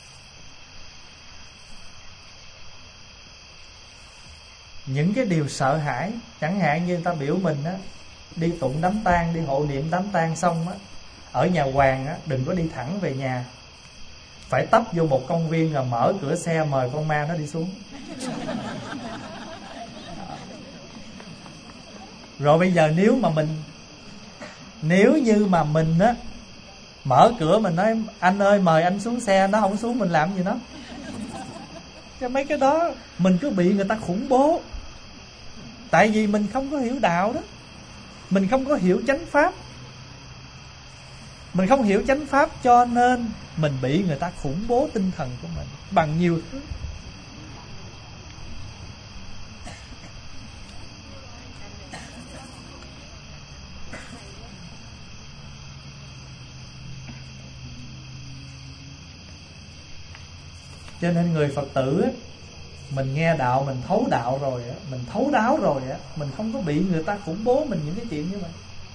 những cái điều sợ hãi. Chẳng hạn như người ta biểu mình á, đi tụng đám tang, đi hộ niệm đám tang xong á, ở nhà hoàng á, đừng có đi thẳng về nhà, phải tấp vô một công viên rồi mở cửa xe mời con ma nó đi xuống. Rồi bây giờ nếu mà mình Nếu như mà mình á mở cửa mình nói anh ơi mời anh xuống xe, nó không xuống mình làm gì nó? Cho mấy cái đó mình cứ bị người ta khủng bố. Tại vì mình không có hiểu đạo đó, mình không có hiểu chánh pháp. Mình không hiểu chánh pháp cho nên mình bị người ta khủng bố tinh thần của mình bằng nhiều thứ. Cho nên người Phật tử á, mình nghe đạo, mình thấu đạo rồi á, mình thấu đáo rồi á, mình không có bị người ta khủng bố mình những cái chuyện như vậy.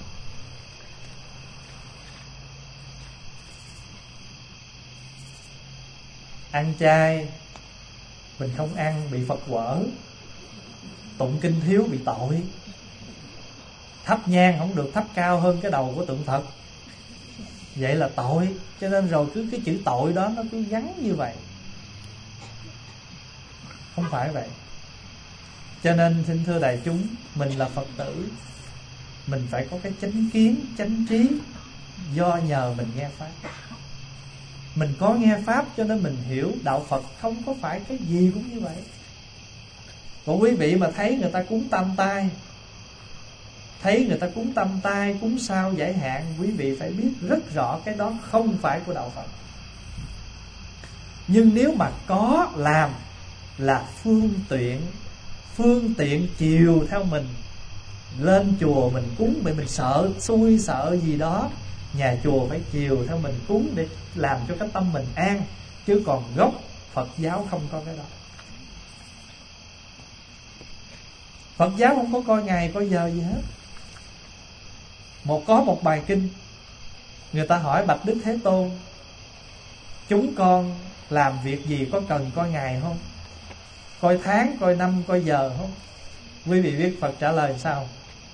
Ăn chay mình không ăn bị Phật quở, tụng kinh thiếu bị tội, thắp nhang không được thắp cao hơn cái đầu của tượng Phật, vậy là tội. Cho nên rồi cứ cái chữ tội đó nó cứ gắn như vậy. Không phải vậy. Cho nên xin thưa đại chúng, mình là Phật tử, mình phải có cái chánh kiến, chánh trí. Do nhờ mình nghe Pháp, mình có nghe Pháp cho nên mình hiểu đạo Phật không có phải cái gì cũng như vậy. Còn quý vị mà thấy người ta cúng tam tai, thấy người ta cúng tam tai, cúng sao giải hạn, quý vị phải biết rất rõ cái đó không phải của đạo Phật. Nhưng nếu mà có làm là phương tiện, phương tiện chiều theo mình. Lên chùa mình cúng vì mình sợ xui sợ gì đó, nhà chùa phải chiều theo mình cúng để làm cho cái tâm mình an. Chứ còn gốc Phật giáo không có cái đó. Phật giáo không có coi ngày coi giờ gì hết. Một có một bài kinh, người ta hỏi bạch Đức Thế Tôn, chúng con làm việc gì có cần coi ngày không? Coi tháng, coi năm, coi giờ không? Quý vị biết Phật trả lời sao?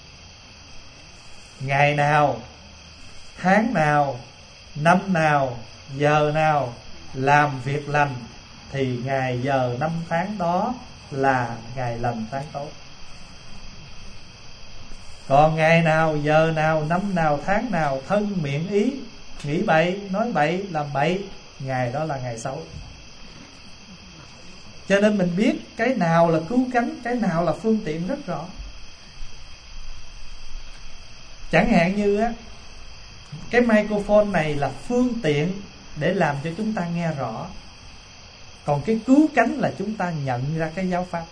Ngày nào, tháng nào, năm nào, giờ nào làm việc lành thì ngày giờ năm tháng đó là ngày lành tháng tốt. Còn ngày nào, giờ nào, năm nào, tháng nào thân miệng ý nghĩ bậy, nói bậy, làm bậy, ngày đó là ngày xấu. Cho nên mình biết cái nào là cứu cánh, cái nào là phương tiện rất rõ. Chẳng hạn như á, cái microphone này là phương tiện để làm cho chúng ta nghe rõ. Còn cái cứu cánh là chúng ta nhận ra cái giáo pháp.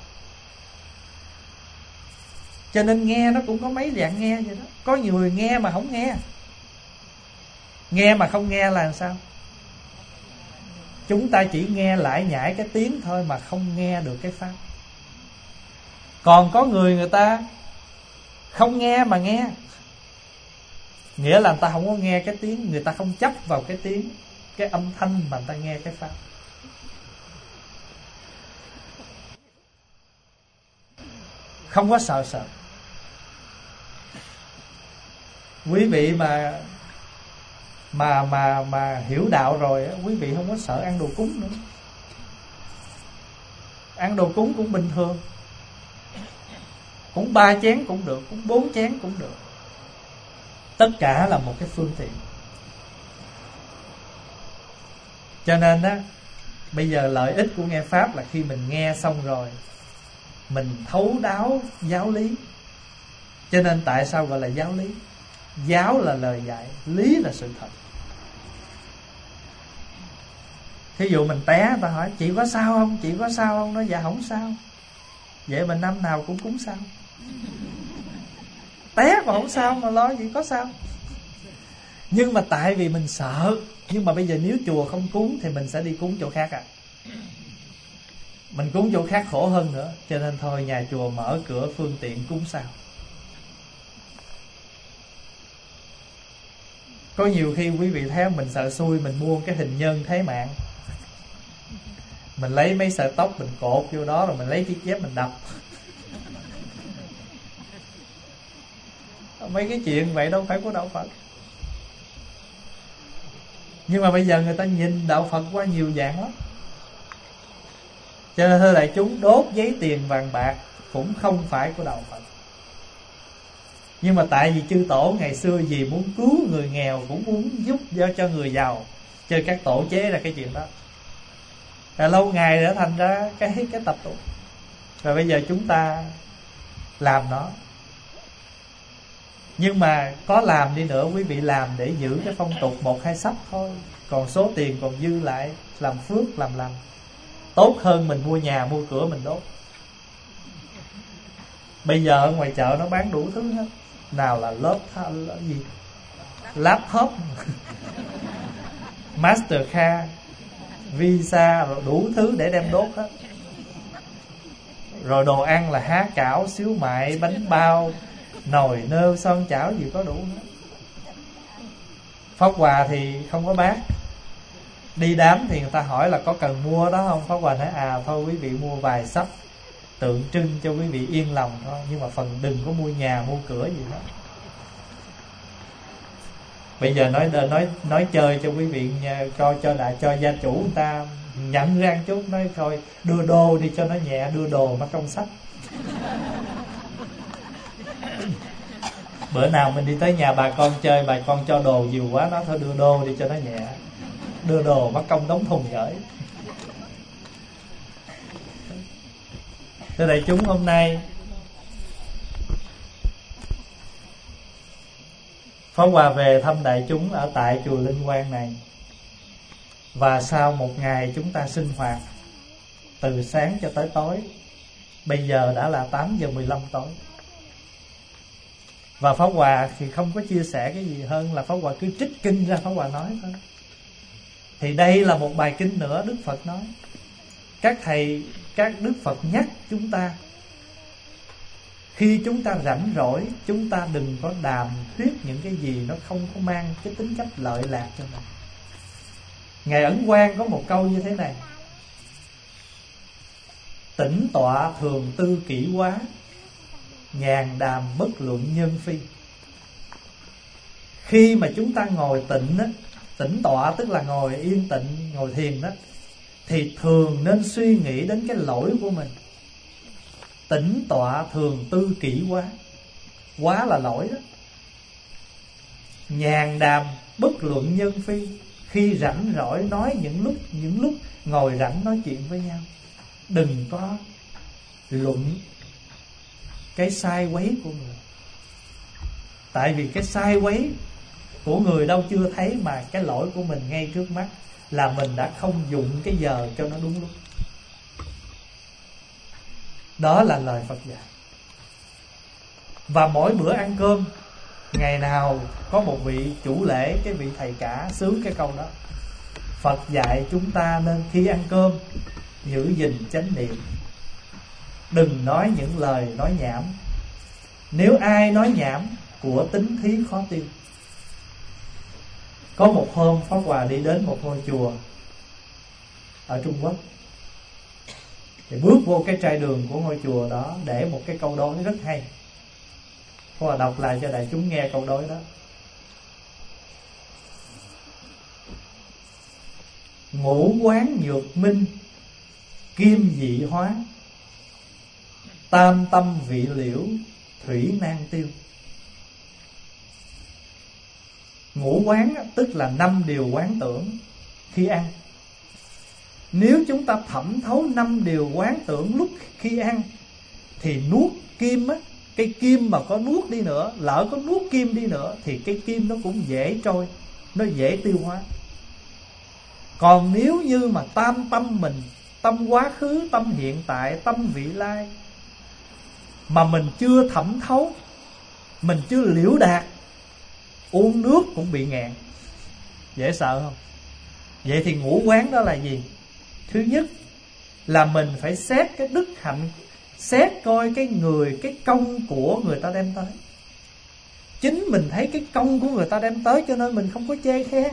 Cho nên nghe nó cũng có mấy dạng nghe vậy đó. Có nhiều người nghe mà không nghe. Nghe mà không nghe là làm sao? Chúng ta chỉ nghe lải nhải cái tiếng thôi mà không nghe được cái pháp. Còn có người người ta không nghe mà nghe, nghĩa là người ta không có nghe cái tiếng, người ta không chấp vào cái tiếng, cái âm thanh mà người ta nghe cái pháp. Không có sợ sợ. Quý vị mà Mà mà mà hiểu đạo rồi, quý vị không có sợ ăn đồ cúng nữa. Ăn đồ cúng cũng bình thường, cũng ba chén cũng được, cũng bốn chén cũng được. Tất cả là một cái phương tiện. Cho nên á, bây giờ lợi ích của nghe Pháp là khi mình nghe xong rồi, mình thấu đáo giáo lý. Cho nên tại sao gọi là giáo lý? Giáo là lời dạy, lý là sự thật. Thí dụ mình té, người ta hỏi chị có sao không? Chị có sao không? Nói dạ không sao. Vậy mà năm nào cũng cúng sao. Té mà không sao mà lo gì có sao. Nhưng mà tại vì mình sợ. Nhưng mà bây giờ nếu chùa không cúng thì mình sẽ đi cúng chỗ khác à. Mình cúng chỗ khác khổ hơn nữa. Cho nên thôi nhà chùa mở cửa phương tiện cúng sao. Có nhiều khi quý vị thấy mình sợ xui, mình mua cái hình nhân thế mạng, mình lấy mấy sợi tóc mình cột vô đó, rồi mình lấy chiếc dép mình đập. Mấy cái chuyện vậy đâu phải của đạo Phật. Nhưng mà bây giờ người ta nhìn đạo Phật qua nhiều dạng lắm. Cho nên thưa đại chúng, đốt giấy tiền vàng bạc cũng không phải của đạo Phật. Nhưng mà tại vì chư tổ ngày xưa vì muốn cứu người nghèo, cũng muốn giúp cho, cho người giàu, cho các tổ chế ra cái chuyện đó. Rồi lâu ngày đã thành ra cái cái tập tục. Rồi bây giờ chúng ta làm nó. Nhưng mà có làm đi nữa, quý vị làm để giữ cái phong tục một hai sách thôi. Còn số tiền còn dư lại làm phước, làm lành. Tốt hơn mình mua nhà, mua cửa mình đốt. Bây giờ ở ngoài chợ nó bán đủ thứ hết. Nào là lớp gì laptop, Mastercard, Visa, rồi đủ thứ để đem đốt hết. Rồi đồ ăn là há cảo, xíu mại, bánh bao, nồi nêu, son chảo gì có đủ hết. Pháp Hòa thì không có bán. Đi đám thì người ta hỏi là có cần mua đó không? Pháp Hòa nói à thôi quý vị mua vài sắp tượng trưng cho quý vị yên lòng thôi, nhưng mà phần đừng có mua nhà, mua cửa gì hết. Bây giờ nói nói nói chơi cho quý vị nha, cho cho đại cho gia chủ người ta nhận ra chút, nói thôi đưa đô đi cho nó nhẹ, đưa đồ mà trong sách. Bữa nào mình đi tới nhà bà con chơi, bà con cho đồ nhiều quá, nó thôi đưa đô đi cho nó nhẹ, đưa đồ mất công đóng thùng gửi. Thưa đại chúng, hôm nay Pháp Hòa về thăm đại chúng ở tại chùa Linh Quang này. Và sau một ngày chúng ta sinh hoạt từ sáng cho tới tối, bây giờ đã là tám giờ mười lăm tối. Và Pháp Hòa thì không có chia sẻ cái gì hơn là Pháp Hòa cứ trích kinh ra Pháp Hòa nói thôi. Thì đây là một bài kinh nữa Đức Phật nói. Các thầy, các Đức Phật nhắc chúng ta, khi chúng ta rảnh rỗi, chúng ta đừng có đàm thuyết những cái gì nó không có mang cái tính cách lợi lạc cho mình. Ngài Ấn Quang có một câu như thế này: tĩnh tọa thường tư kỷ quá, nhàn đàm bất luận nhân phi. Khi mà chúng ta ngồi tịnh á, tĩnh tọa tức là ngồi yên tịnh, ngồi thiền đó, thì thường nên suy nghĩ đến cái lỗi của mình. Tĩnh tọa thường tư kỷ quá, quá là lỗi đó. Nhàn đàm bất luận nhân phi, khi rảnh rỗi nói những lúc những lúc ngồi rảnh nói chuyện với nhau, đừng có luận cái sai quấy của người. Tại vì cái sai quấy của người đâu chưa thấy, mà cái lỗi của mình ngay trước mắt là mình đã không dụng cái giờ cho nó đúng lúc. Đó là lời Phật dạy. Và mỗi bữa ăn cơm, ngày nào có một vị chủ lễ, cái vị thầy cả xướng cái câu đó. Phật dạy chúng ta nên khi ăn cơm giữ gìn chánh niệm, đừng nói những lời nói nhảm. Nếu ai nói nhảm, của tính thí khó tiêu. Có một hôm Pháp Hòa đi đến một ngôi chùa ở Trung Quốc, thì bước vô cái trai đường của ngôi chùa đó để một cái câu đối rất hay. Pháp Hòa đọc lại cho đại chúng nghe câu đối đó. Ngũ quán nhược minh, kim dị hóa, tam tâm vị liễu, thủy nan tiêu. Ngũ quán tức là năm điều quán tưởng khi ăn. Nếu chúng ta thẩm thấu năm điều quán tưởng lúc khi ăn, thì nuốt kim á, cái kim mà có nuốt đi nữa, lỡ có nuốt kim đi nữa, thì cái kim nó cũng dễ trôi, nó dễ tiêu hóa. Còn nếu như mà tam tâm mình, tâm quá khứ, tâm hiện tại, tâm vị lai, mà mình chưa thẩm thấu, mình chưa liễu đạt, uống nước cũng bị ngạn. Dễ sợ không? Vậy thì ngũ quán đó là gì? Thứ nhất là mình phải xét cái đức hạnh, xét coi cái người, cái công của người ta đem tới. Chính mình thấy cái công của người ta đem tới, cho nên mình không có chê khen.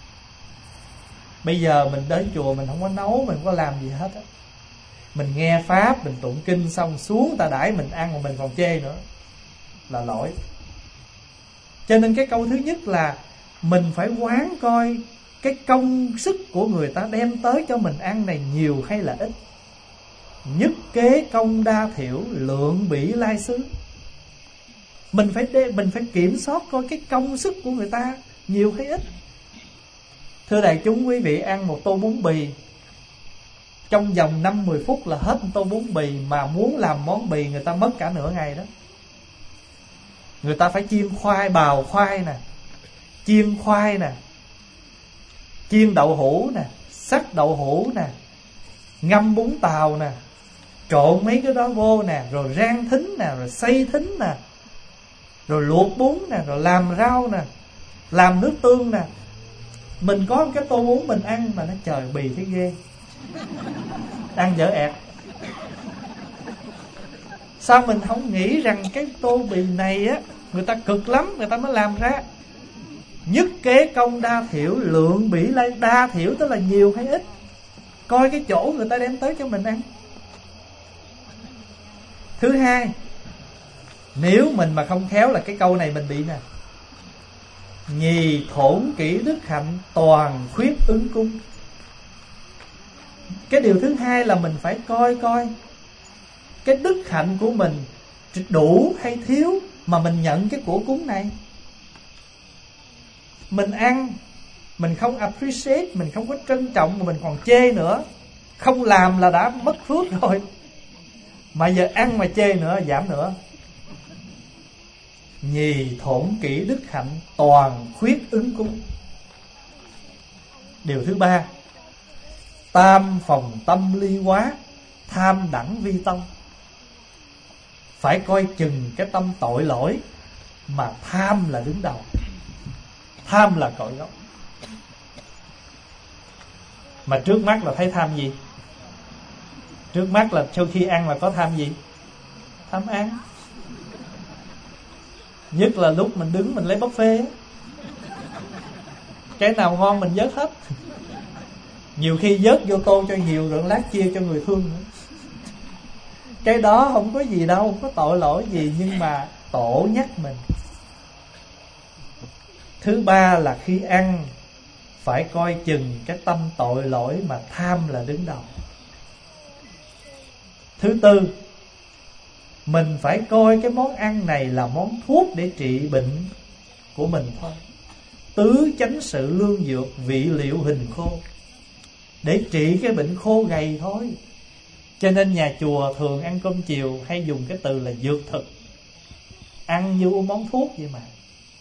Bây giờ mình đến chùa mình không có nấu, mình không có làm gì hết á. Mình nghe pháp, mình tụng kinh xong xuống ta đãi mình ăn mà mình còn chê nữa là lỗi. Cho nên cái câu thứ nhất là mình phải quán coi cái công sức của người ta đem tới cho mình ăn này nhiều hay là ít. Nhất kế công đa thiểu, lượng bỉ lai xứ. Mình phải đe, mình phải kiểm soát coi cái công sức của người ta nhiều hay ít. Thưa đại chúng, quý vị ăn một tô bún bì, trong vòng năm mười phút là hết một tô bún bì. Mà muốn làm món bì người ta mất cả nửa ngày đó. Người ta phải chiên khoai, bào khoai nè, chiên khoai nè, chiên đậu hũ nè, sắc đậu hũ nè, ngâm bún tàu nè, trộn mấy cái đó vô nè, rồi rang thính nè, rồi xay thính nè, rồi luộc bún nè, rồi làm rau nè, làm nước tương nè. Mình có một cái tô bún mình ăn mà nó trời bì cái ghê, ăn dở ẹt. Sao mình không nghĩ rằng cái tô bì này á, người ta cực lắm người ta mới làm ra. Nhất kế công đa thiểu, lượng bỉ lai đa thiểu, tức là nhiều hay ít. Coi cái chỗ người ta đem tới cho mình ăn. Thứ hai, nếu mình mà không khéo là cái câu này mình bị nè: nhì thổn kỹ đức hạnh, toàn khuyết ứng cung. Cái điều thứ hai là mình phải coi coi cái đức hạnh của mình đủ hay thiếu mà mình nhận cái của cúng này. Mình ăn, mình không appreciate, mình không có trân trọng, mà mình còn chê nữa. Không làm là đã mất phước rồi, mà giờ ăn mà chê nữa, giảm nữa. Nhì thổn kỹ đức hạnh, toàn khuyết ứng cung. Điều thứ ba, tam phòng tâm ly quá, tham đẳng vi tông. Phải coi chừng cái tâm tội lỗi, mà tham là đứng đầu. Tham là cội gốc. Mà trước mắt là thấy tham gì? Trước mắt là sau khi ăn là có tham gì? Tham ăn. Nhất là lúc mình đứng mình lấy buffet, cái nào ngon mình vớt hết. Nhiều khi vớt vô tô cho nhiều rồi lát chia cho người thương nữa. Cái đó không có gì đâu, không có tội lỗi gì, nhưng mà tổ nhắc mình. Thứ ba là khi ăn phải coi chừng cái tâm tội lỗi, mà tham là đứng đầu. Thứ tư, mình phải coi cái món ăn này là món thuốc để trị bệnh của mình thôi. Tứ chánh sự lương dược, vị liệu hình khô, để trị cái bệnh khô gầy thôi. Cho nên nhà chùa thường ăn cơm chiều hay dùng cái từ là dược thực. Ăn như uống món thuốc vậy mà.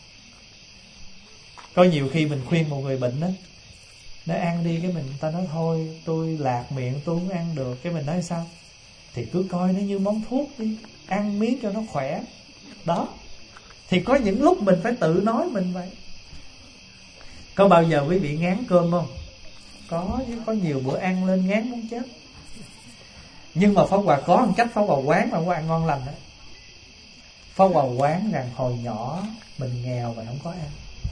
Có nhiều khi mình khuyên một người bệnh đó, nó ăn đi, cái mình ta nói thôi tôi lạc miệng tôi không ăn được. Cái mình nói sao? Thì cứ coi nó như món thuốc đi, ăn miếng cho nó khỏe. Đó. Thì có những lúc mình phải tự nói mình vậy. Có bao giờ quý vị ngán cơm không? Có, chứ có nhiều bữa ăn lên ngán muốn chết. Nhưng mà Pháp Hòa có một cách Pháp Hòa quán mà Pháp Hòa ăn ngon lành đó. Pháp Hòa quán rằng hồi nhỏ mình nghèo và không có ăn.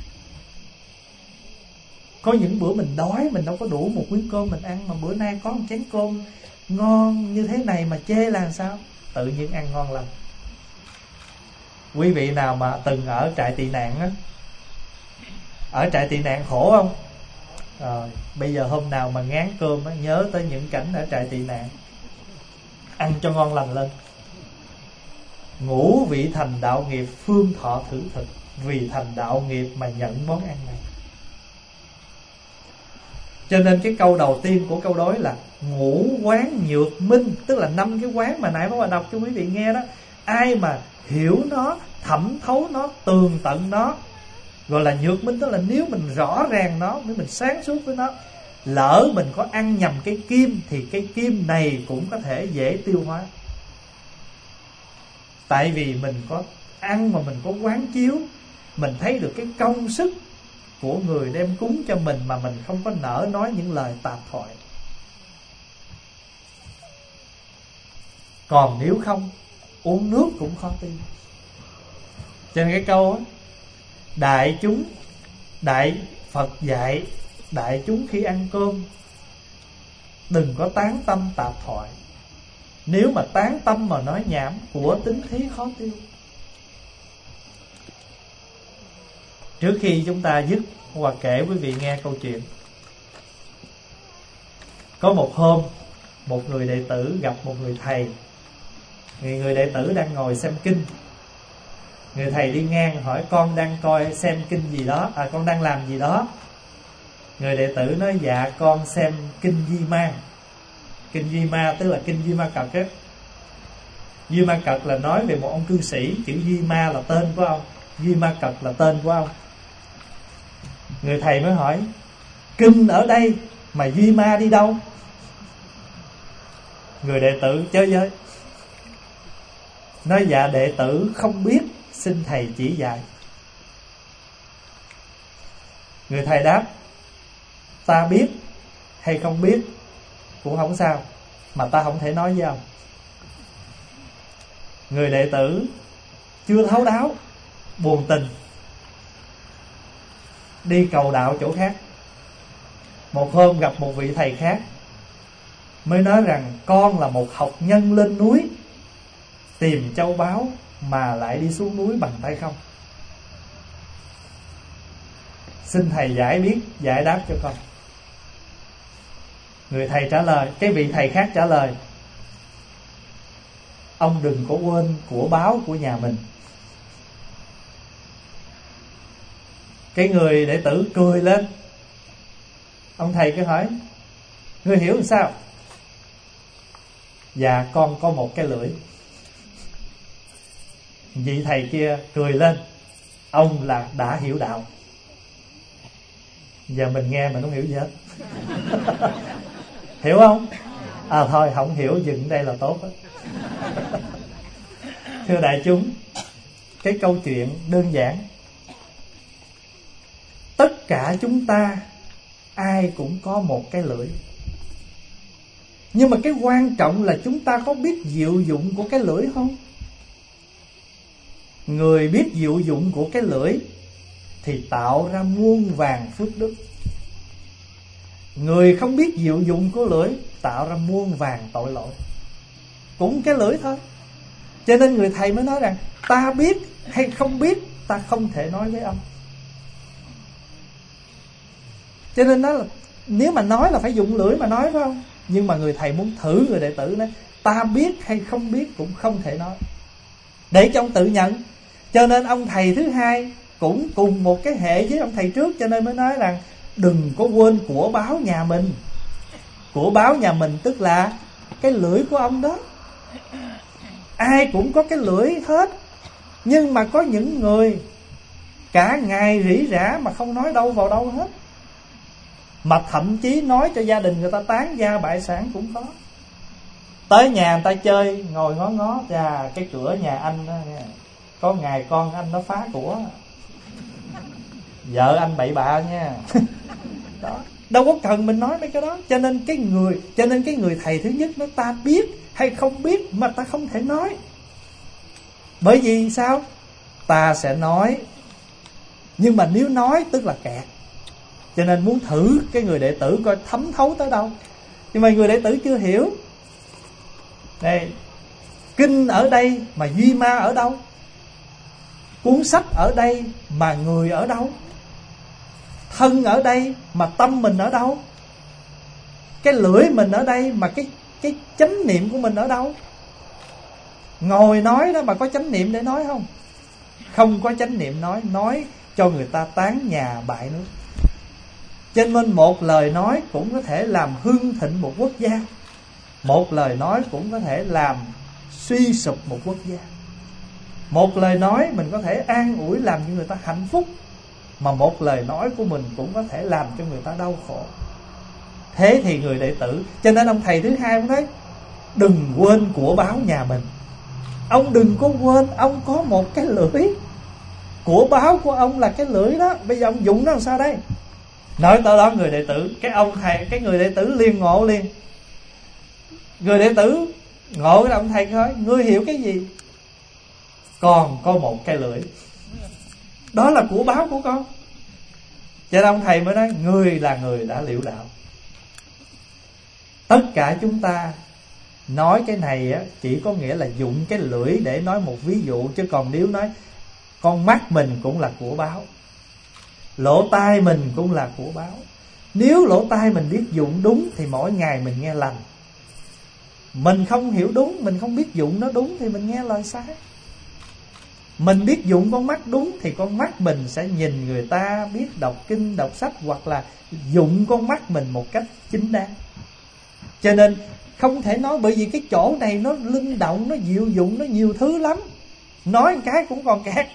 Có những bữa mình đói, mình đâu có đủ một miếng cơm mình ăn, mà bữa nay có một chén cơm ngon như thế này mà chê là sao? Tự nhiên ăn ngon lành. Quý vị nào mà từng ở trại tị nạn á, ở trại tị nạn khổ không? Rồi, bây giờ hôm nào mà ngán cơm á, nhớ tới những cảnh ở trại tị nạn, ăn cho ngon lành lên. Ngũ vị thành đạo nghiệp, phương thọ thử thực. Vì thành đạo nghiệp mà nhận món ăn này. Cho nên cái câu đầu tiên của câu đối là ngũ quán nhược minh, tức là năm cái quán mà nãy Pháp Hòa đọc cho quý vị nghe đó. Ai mà hiểu nó, thẩm thấu nó, tường tận nó, gọi là nhược minh. Tức là nếu mình rõ ràng nó, nếu mình sáng suốt với nó, lỡ mình có ăn nhầm cái kim, thì cái kim này cũng có thể dễ tiêu hóa. Tại vì mình có ăn mà mình có quán chiếu, mình thấy được cái công sức của người đem cúng cho mình, mà mình không có nỡ nói những lời tạp thoại. Còn nếu không, uống nước cũng khó tin. Cho nên cái câu á, đại chúng, đại Phật dạy đại chúng khi ăn cơm đừng có tán tâm tạp thoại. Nếu mà tán tâm mà nói nhảm, của tính thí khó tiêu. Trước khi chúng ta dứt, hoặc kể quý vị nghe câu chuyện. Có một hôm, một người đệ tử gặp một người thầy. Người, người đệ tử đang ngồi xem kinh. Người thầy đi ngang hỏi con đang coi xem kinh gì đó, à con đang làm gì đó. Người đệ tử nói dạ con xem kinh Di Ma. Kinh Di Ma tức là kinh Di Ma Cật á. Di Ma Cật là nói về một ông cư sĩ, chữ Di Ma là tên của ông, Di Ma Cật là tên của ông. Người thầy mới hỏi kinh ở đây mà Di Ma đi đâu? Người đệ tử chới giới nói dạ đệ tử không biết, xin thầy chỉ dạy. Người thầy đáp ta biết hay không biết cũng không sao, mà ta không thể nói với ông. Người đệ tử chưa thấu đáo, buồn tình, đi cầu đạo chỗ khác. Một hôm gặp một vị thầy khác, mới nói rằng con là một học nhân lên núi tìm châu báu mà lại đi xuống núi bằng tay không. Xin thầy giải biết, giải đáp cho con. Người thầy trả lời, cái vị thầy khác trả lời ông đừng có quên của báo của nhà mình. Cái người đệ tử cười lên. Ông thầy cứ hỏi ngươi hiểu làm sao? Dạ con có một cái lưỡi. Vị thầy kia cười lên, ông là đã hiểu đạo. Giờ mình nghe mình không hiểu gì hết. Hiểu không? À thôi không hiểu dừng đây là tốt đó. Thưa đại chúng, cái câu chuyện đơn giản. Tất cả chúng ta ai cũng có một cái lưỡi, nhưng mà cái quan trọng là chúng ta có biết diệu dụng của cái lưỡi không? Người biết diệu dụng của cái lưỡi thì tạo ra muôn vàn phước đức. Người không biết diệu dụng của lưỡi tạo ra muôn vàn tội lỗi. Cũng cái lưỡi thôi. Cho nên người thầy mới nói rằng ta biết hay không biết, ta không thể nói với ông. Cho nên đó là, nếu mà nói là phải dùng lưỡi mà nói, phải không? Nhưng mà người thầy muốn thử người đệ tử nói ta biết hay không biết cũng không thể nói, để cho ông tự nhận. Cho nên ông thầy thứ hai cũng cùng một cái hệ với ông thầy trước, cho nên mới nói rằng đừng có quên của báo nhà mình. Của báo nhà mình tức là cái lưỡi của ông đó. Ai cũng có cái lưỡi hết, nhưng mà có những người cả ngày rỉ rả mà không nói đâu vào đâu hết, mà thậm chí nói cho gia đình người ta tán gia bại sản cũng có. Tới nhà người ta chơi, ngồi ngó ngó ra cái cửa nhà anh đó, có ngày con anh nó phá của, vợ anh bậy bạ nha. Đó, đâu có cần mình nói mấy cái đó. Cho nên cái người cho nên cái người thầy thứ nhất nó ta biết hay không biết mà ta không thể nói. Bởi vì sao? Ta sẽ nói, nhưng mà nếu nói tức là kẹt. Cho nên muốn thử cái người đệ tử coi thấm thấu tới đâu. Nhưng mà người đệ tử chưa hiểu. Đây, kinh ở đây mà Duy Ma ở đâu? Cuốn sách ở đây mà người ở đâu? Thân ở đây mà tâm mình ở đâu? Cái lưỡi mình ở đây mà cái cái chánh niệm của mình ở đâu? Ngồi nói đó mà có chánh niệm để nói không? Không có chánh niệm nói, nói cho người ta tán nhà bại nước. Cho nên một lời nói cũng có thể làm hưng thịnh một quốc gia, một lời nói cũng có thể làm suy sụp một quốc gia. Một lời nói mình có thể an ủi làm cho người ta hạnh phúc, mà một lời nói của mình cũng có thể làm cho người ta đau khổ. Thế thì người đệ tử, cho nên ông thầy thứ hai ông nói đừng quên của báo nhà mình. Ông đừng có quên ông có một cái lưỡi. Của báo của ông là cái lưỡi đó. Bây giờ ông dùng nó làm sao đây? Nói tới đó người đệ tử, cái ông thầy, cái người đệ tử liền ngộ liền. Người đệ tử ngộ cái ông thầy nói ngươi hiểu cái gì? Còn có một cái lưỡi, đó là của báo của con. Cho nên ông thầy mới nói ngươi là người đã liễu đạo. Tất cả chúng ta nói cái này á, chỉ có nghĩa là dụng cái lưỡi để nói một ví dụ. Chứ còn nếu nói con mắt mình cũng là của báo, lỗ tai mình cũng là của báo. Nếu lỗ tai mình biết dụng đúng thì mỗi ngày mình nghe lành. Mình không hiểu đúng, mình không biết dụng nó đúng thì mình nghe lời sai. Mình biết dụng con mắt đúng thì con mắt mình sẽ nhìn người ta, biết đọc kinh, đọc sách, hoặc là dụng con mắt mình một cách chính đáng. Cho nên không thể nói, bởi vì cái chỗ này nó linh động, nó diệu dụng, nó nhiều thứ lắm, nói một cái cũng còn kẹt.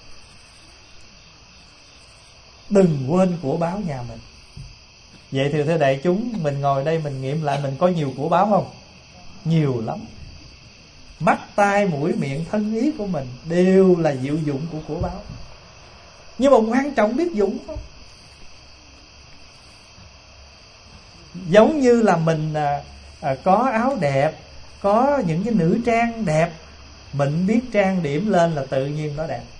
Đừng quên của báo nhà mình. Vậy thì thưa đại chúng, mình ngồi đây mình nghiệm lại mình có nhiều của báo không? Nhiều lắm. Mắt, tai, mũi, miệng, thân, ý của mình đều là diệu dụng của của báo. Nhưng mà quan trọng biết dụng không? Giống như là mình à, à, có áo đẹp, có những cái nữ trang đẹp, mình biết trang điểm lên là tự nhiên nó đẹp.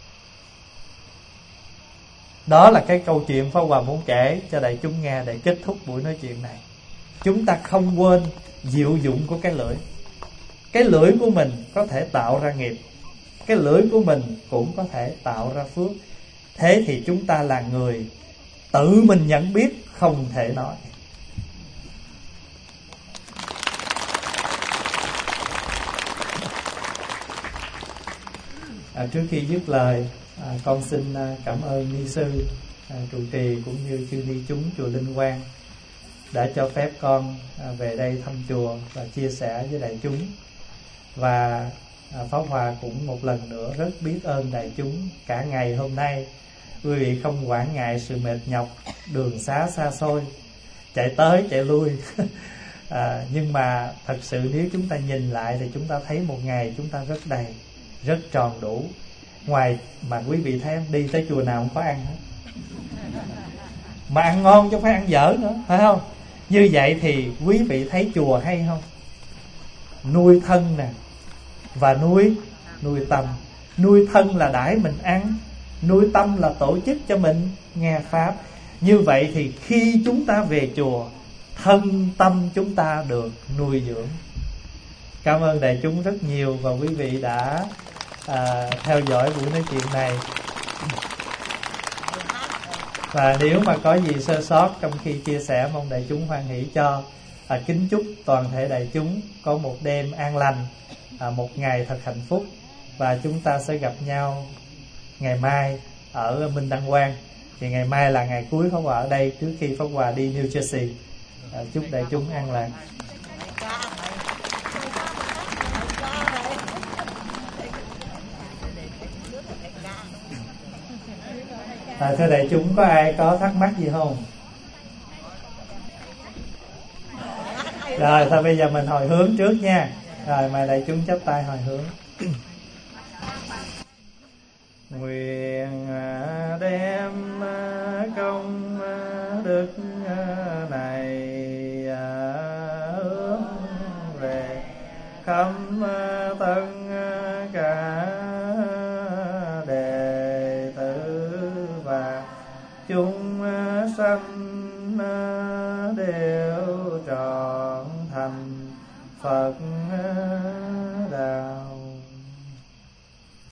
Đó là cái câu chuyện Pháp Hòa muốn kể cho đại chúng nghe để kết thúc buổi nói chuyện này. Chúng ta không quên diệu dụng của cái lưỡi. Cái lưỡi của mình có thể tạo ra nghiệp, cái lưỡi của mình cũng có thể tạo ra phước. Thế thì chúng ta là người tự mình nhận biết, không thể nói. À, trước khi dứt lời, à, con xin à, cảm ơn ni sư à, trụ trì cũng như chư ni chúng chùa Linh Quang đã cho phép con à, về đây thăm chùa và chia sẻ với đại chúng. Và à, Pháp Hòa cũng một lần nữa rất biết ơn đại chúng cả ngày hôm nay. Quý vị không quản ngại sự mệt nhọc, đường xá xa xôi, chạy tới chạy lui. à, Nhưng mà thật sự nếu chúng ta nhìn lại thì chúng ta thấy một ngày chúng ta rất đầy, rất tròn đủ. Ngoài mà quý vị thấy đi tới chùa nào không có ăn hết, mà ăn ngon chứ không phải ăn dở nữa, phải không? Như vậy thì quý vị thấy chùa hay không? Nuôi thân nè, và nuôi nuôi tâm. Nuôi thân là đãi mình ăn, nuôi tâm là tổ chức cho mình nghe pháp. Như vậy thì khi chúng ta về chùa, thân tâm chúng ta được nuôi dưỡng. Cảm ơn đại chúng rất nhiều và quý vị đã à, theo dõi buổi nói chuyện này. Và nếu mà có gì sơ sót trong khi chia sẻ, mong đại chúng hoan hỷ cho. à, Kính chúc toàn thể đại chúng có một đêm an lành, à, một ngày thật hạnh phúc. Và chúng ta sẽ gặp nhau ngày mai ở Minh Đăng Quang. Thì ngày mai là ngày cuối Pháp Hòa ở đây trước khi Pháp Hòa đi New Jersey. à, Chúc đại chúng an lạc. À, thưa đại chúng, có ai có thắc mắc gì không? Rồi, thôi bây giờ mình hồi hướng trước nha. Rồi, mời đại chúng chắp tay hồi hướng. Nguyện đem công đức này hướng về khắp tất cả đệ tử và chúng sanh đều trọn thành Phật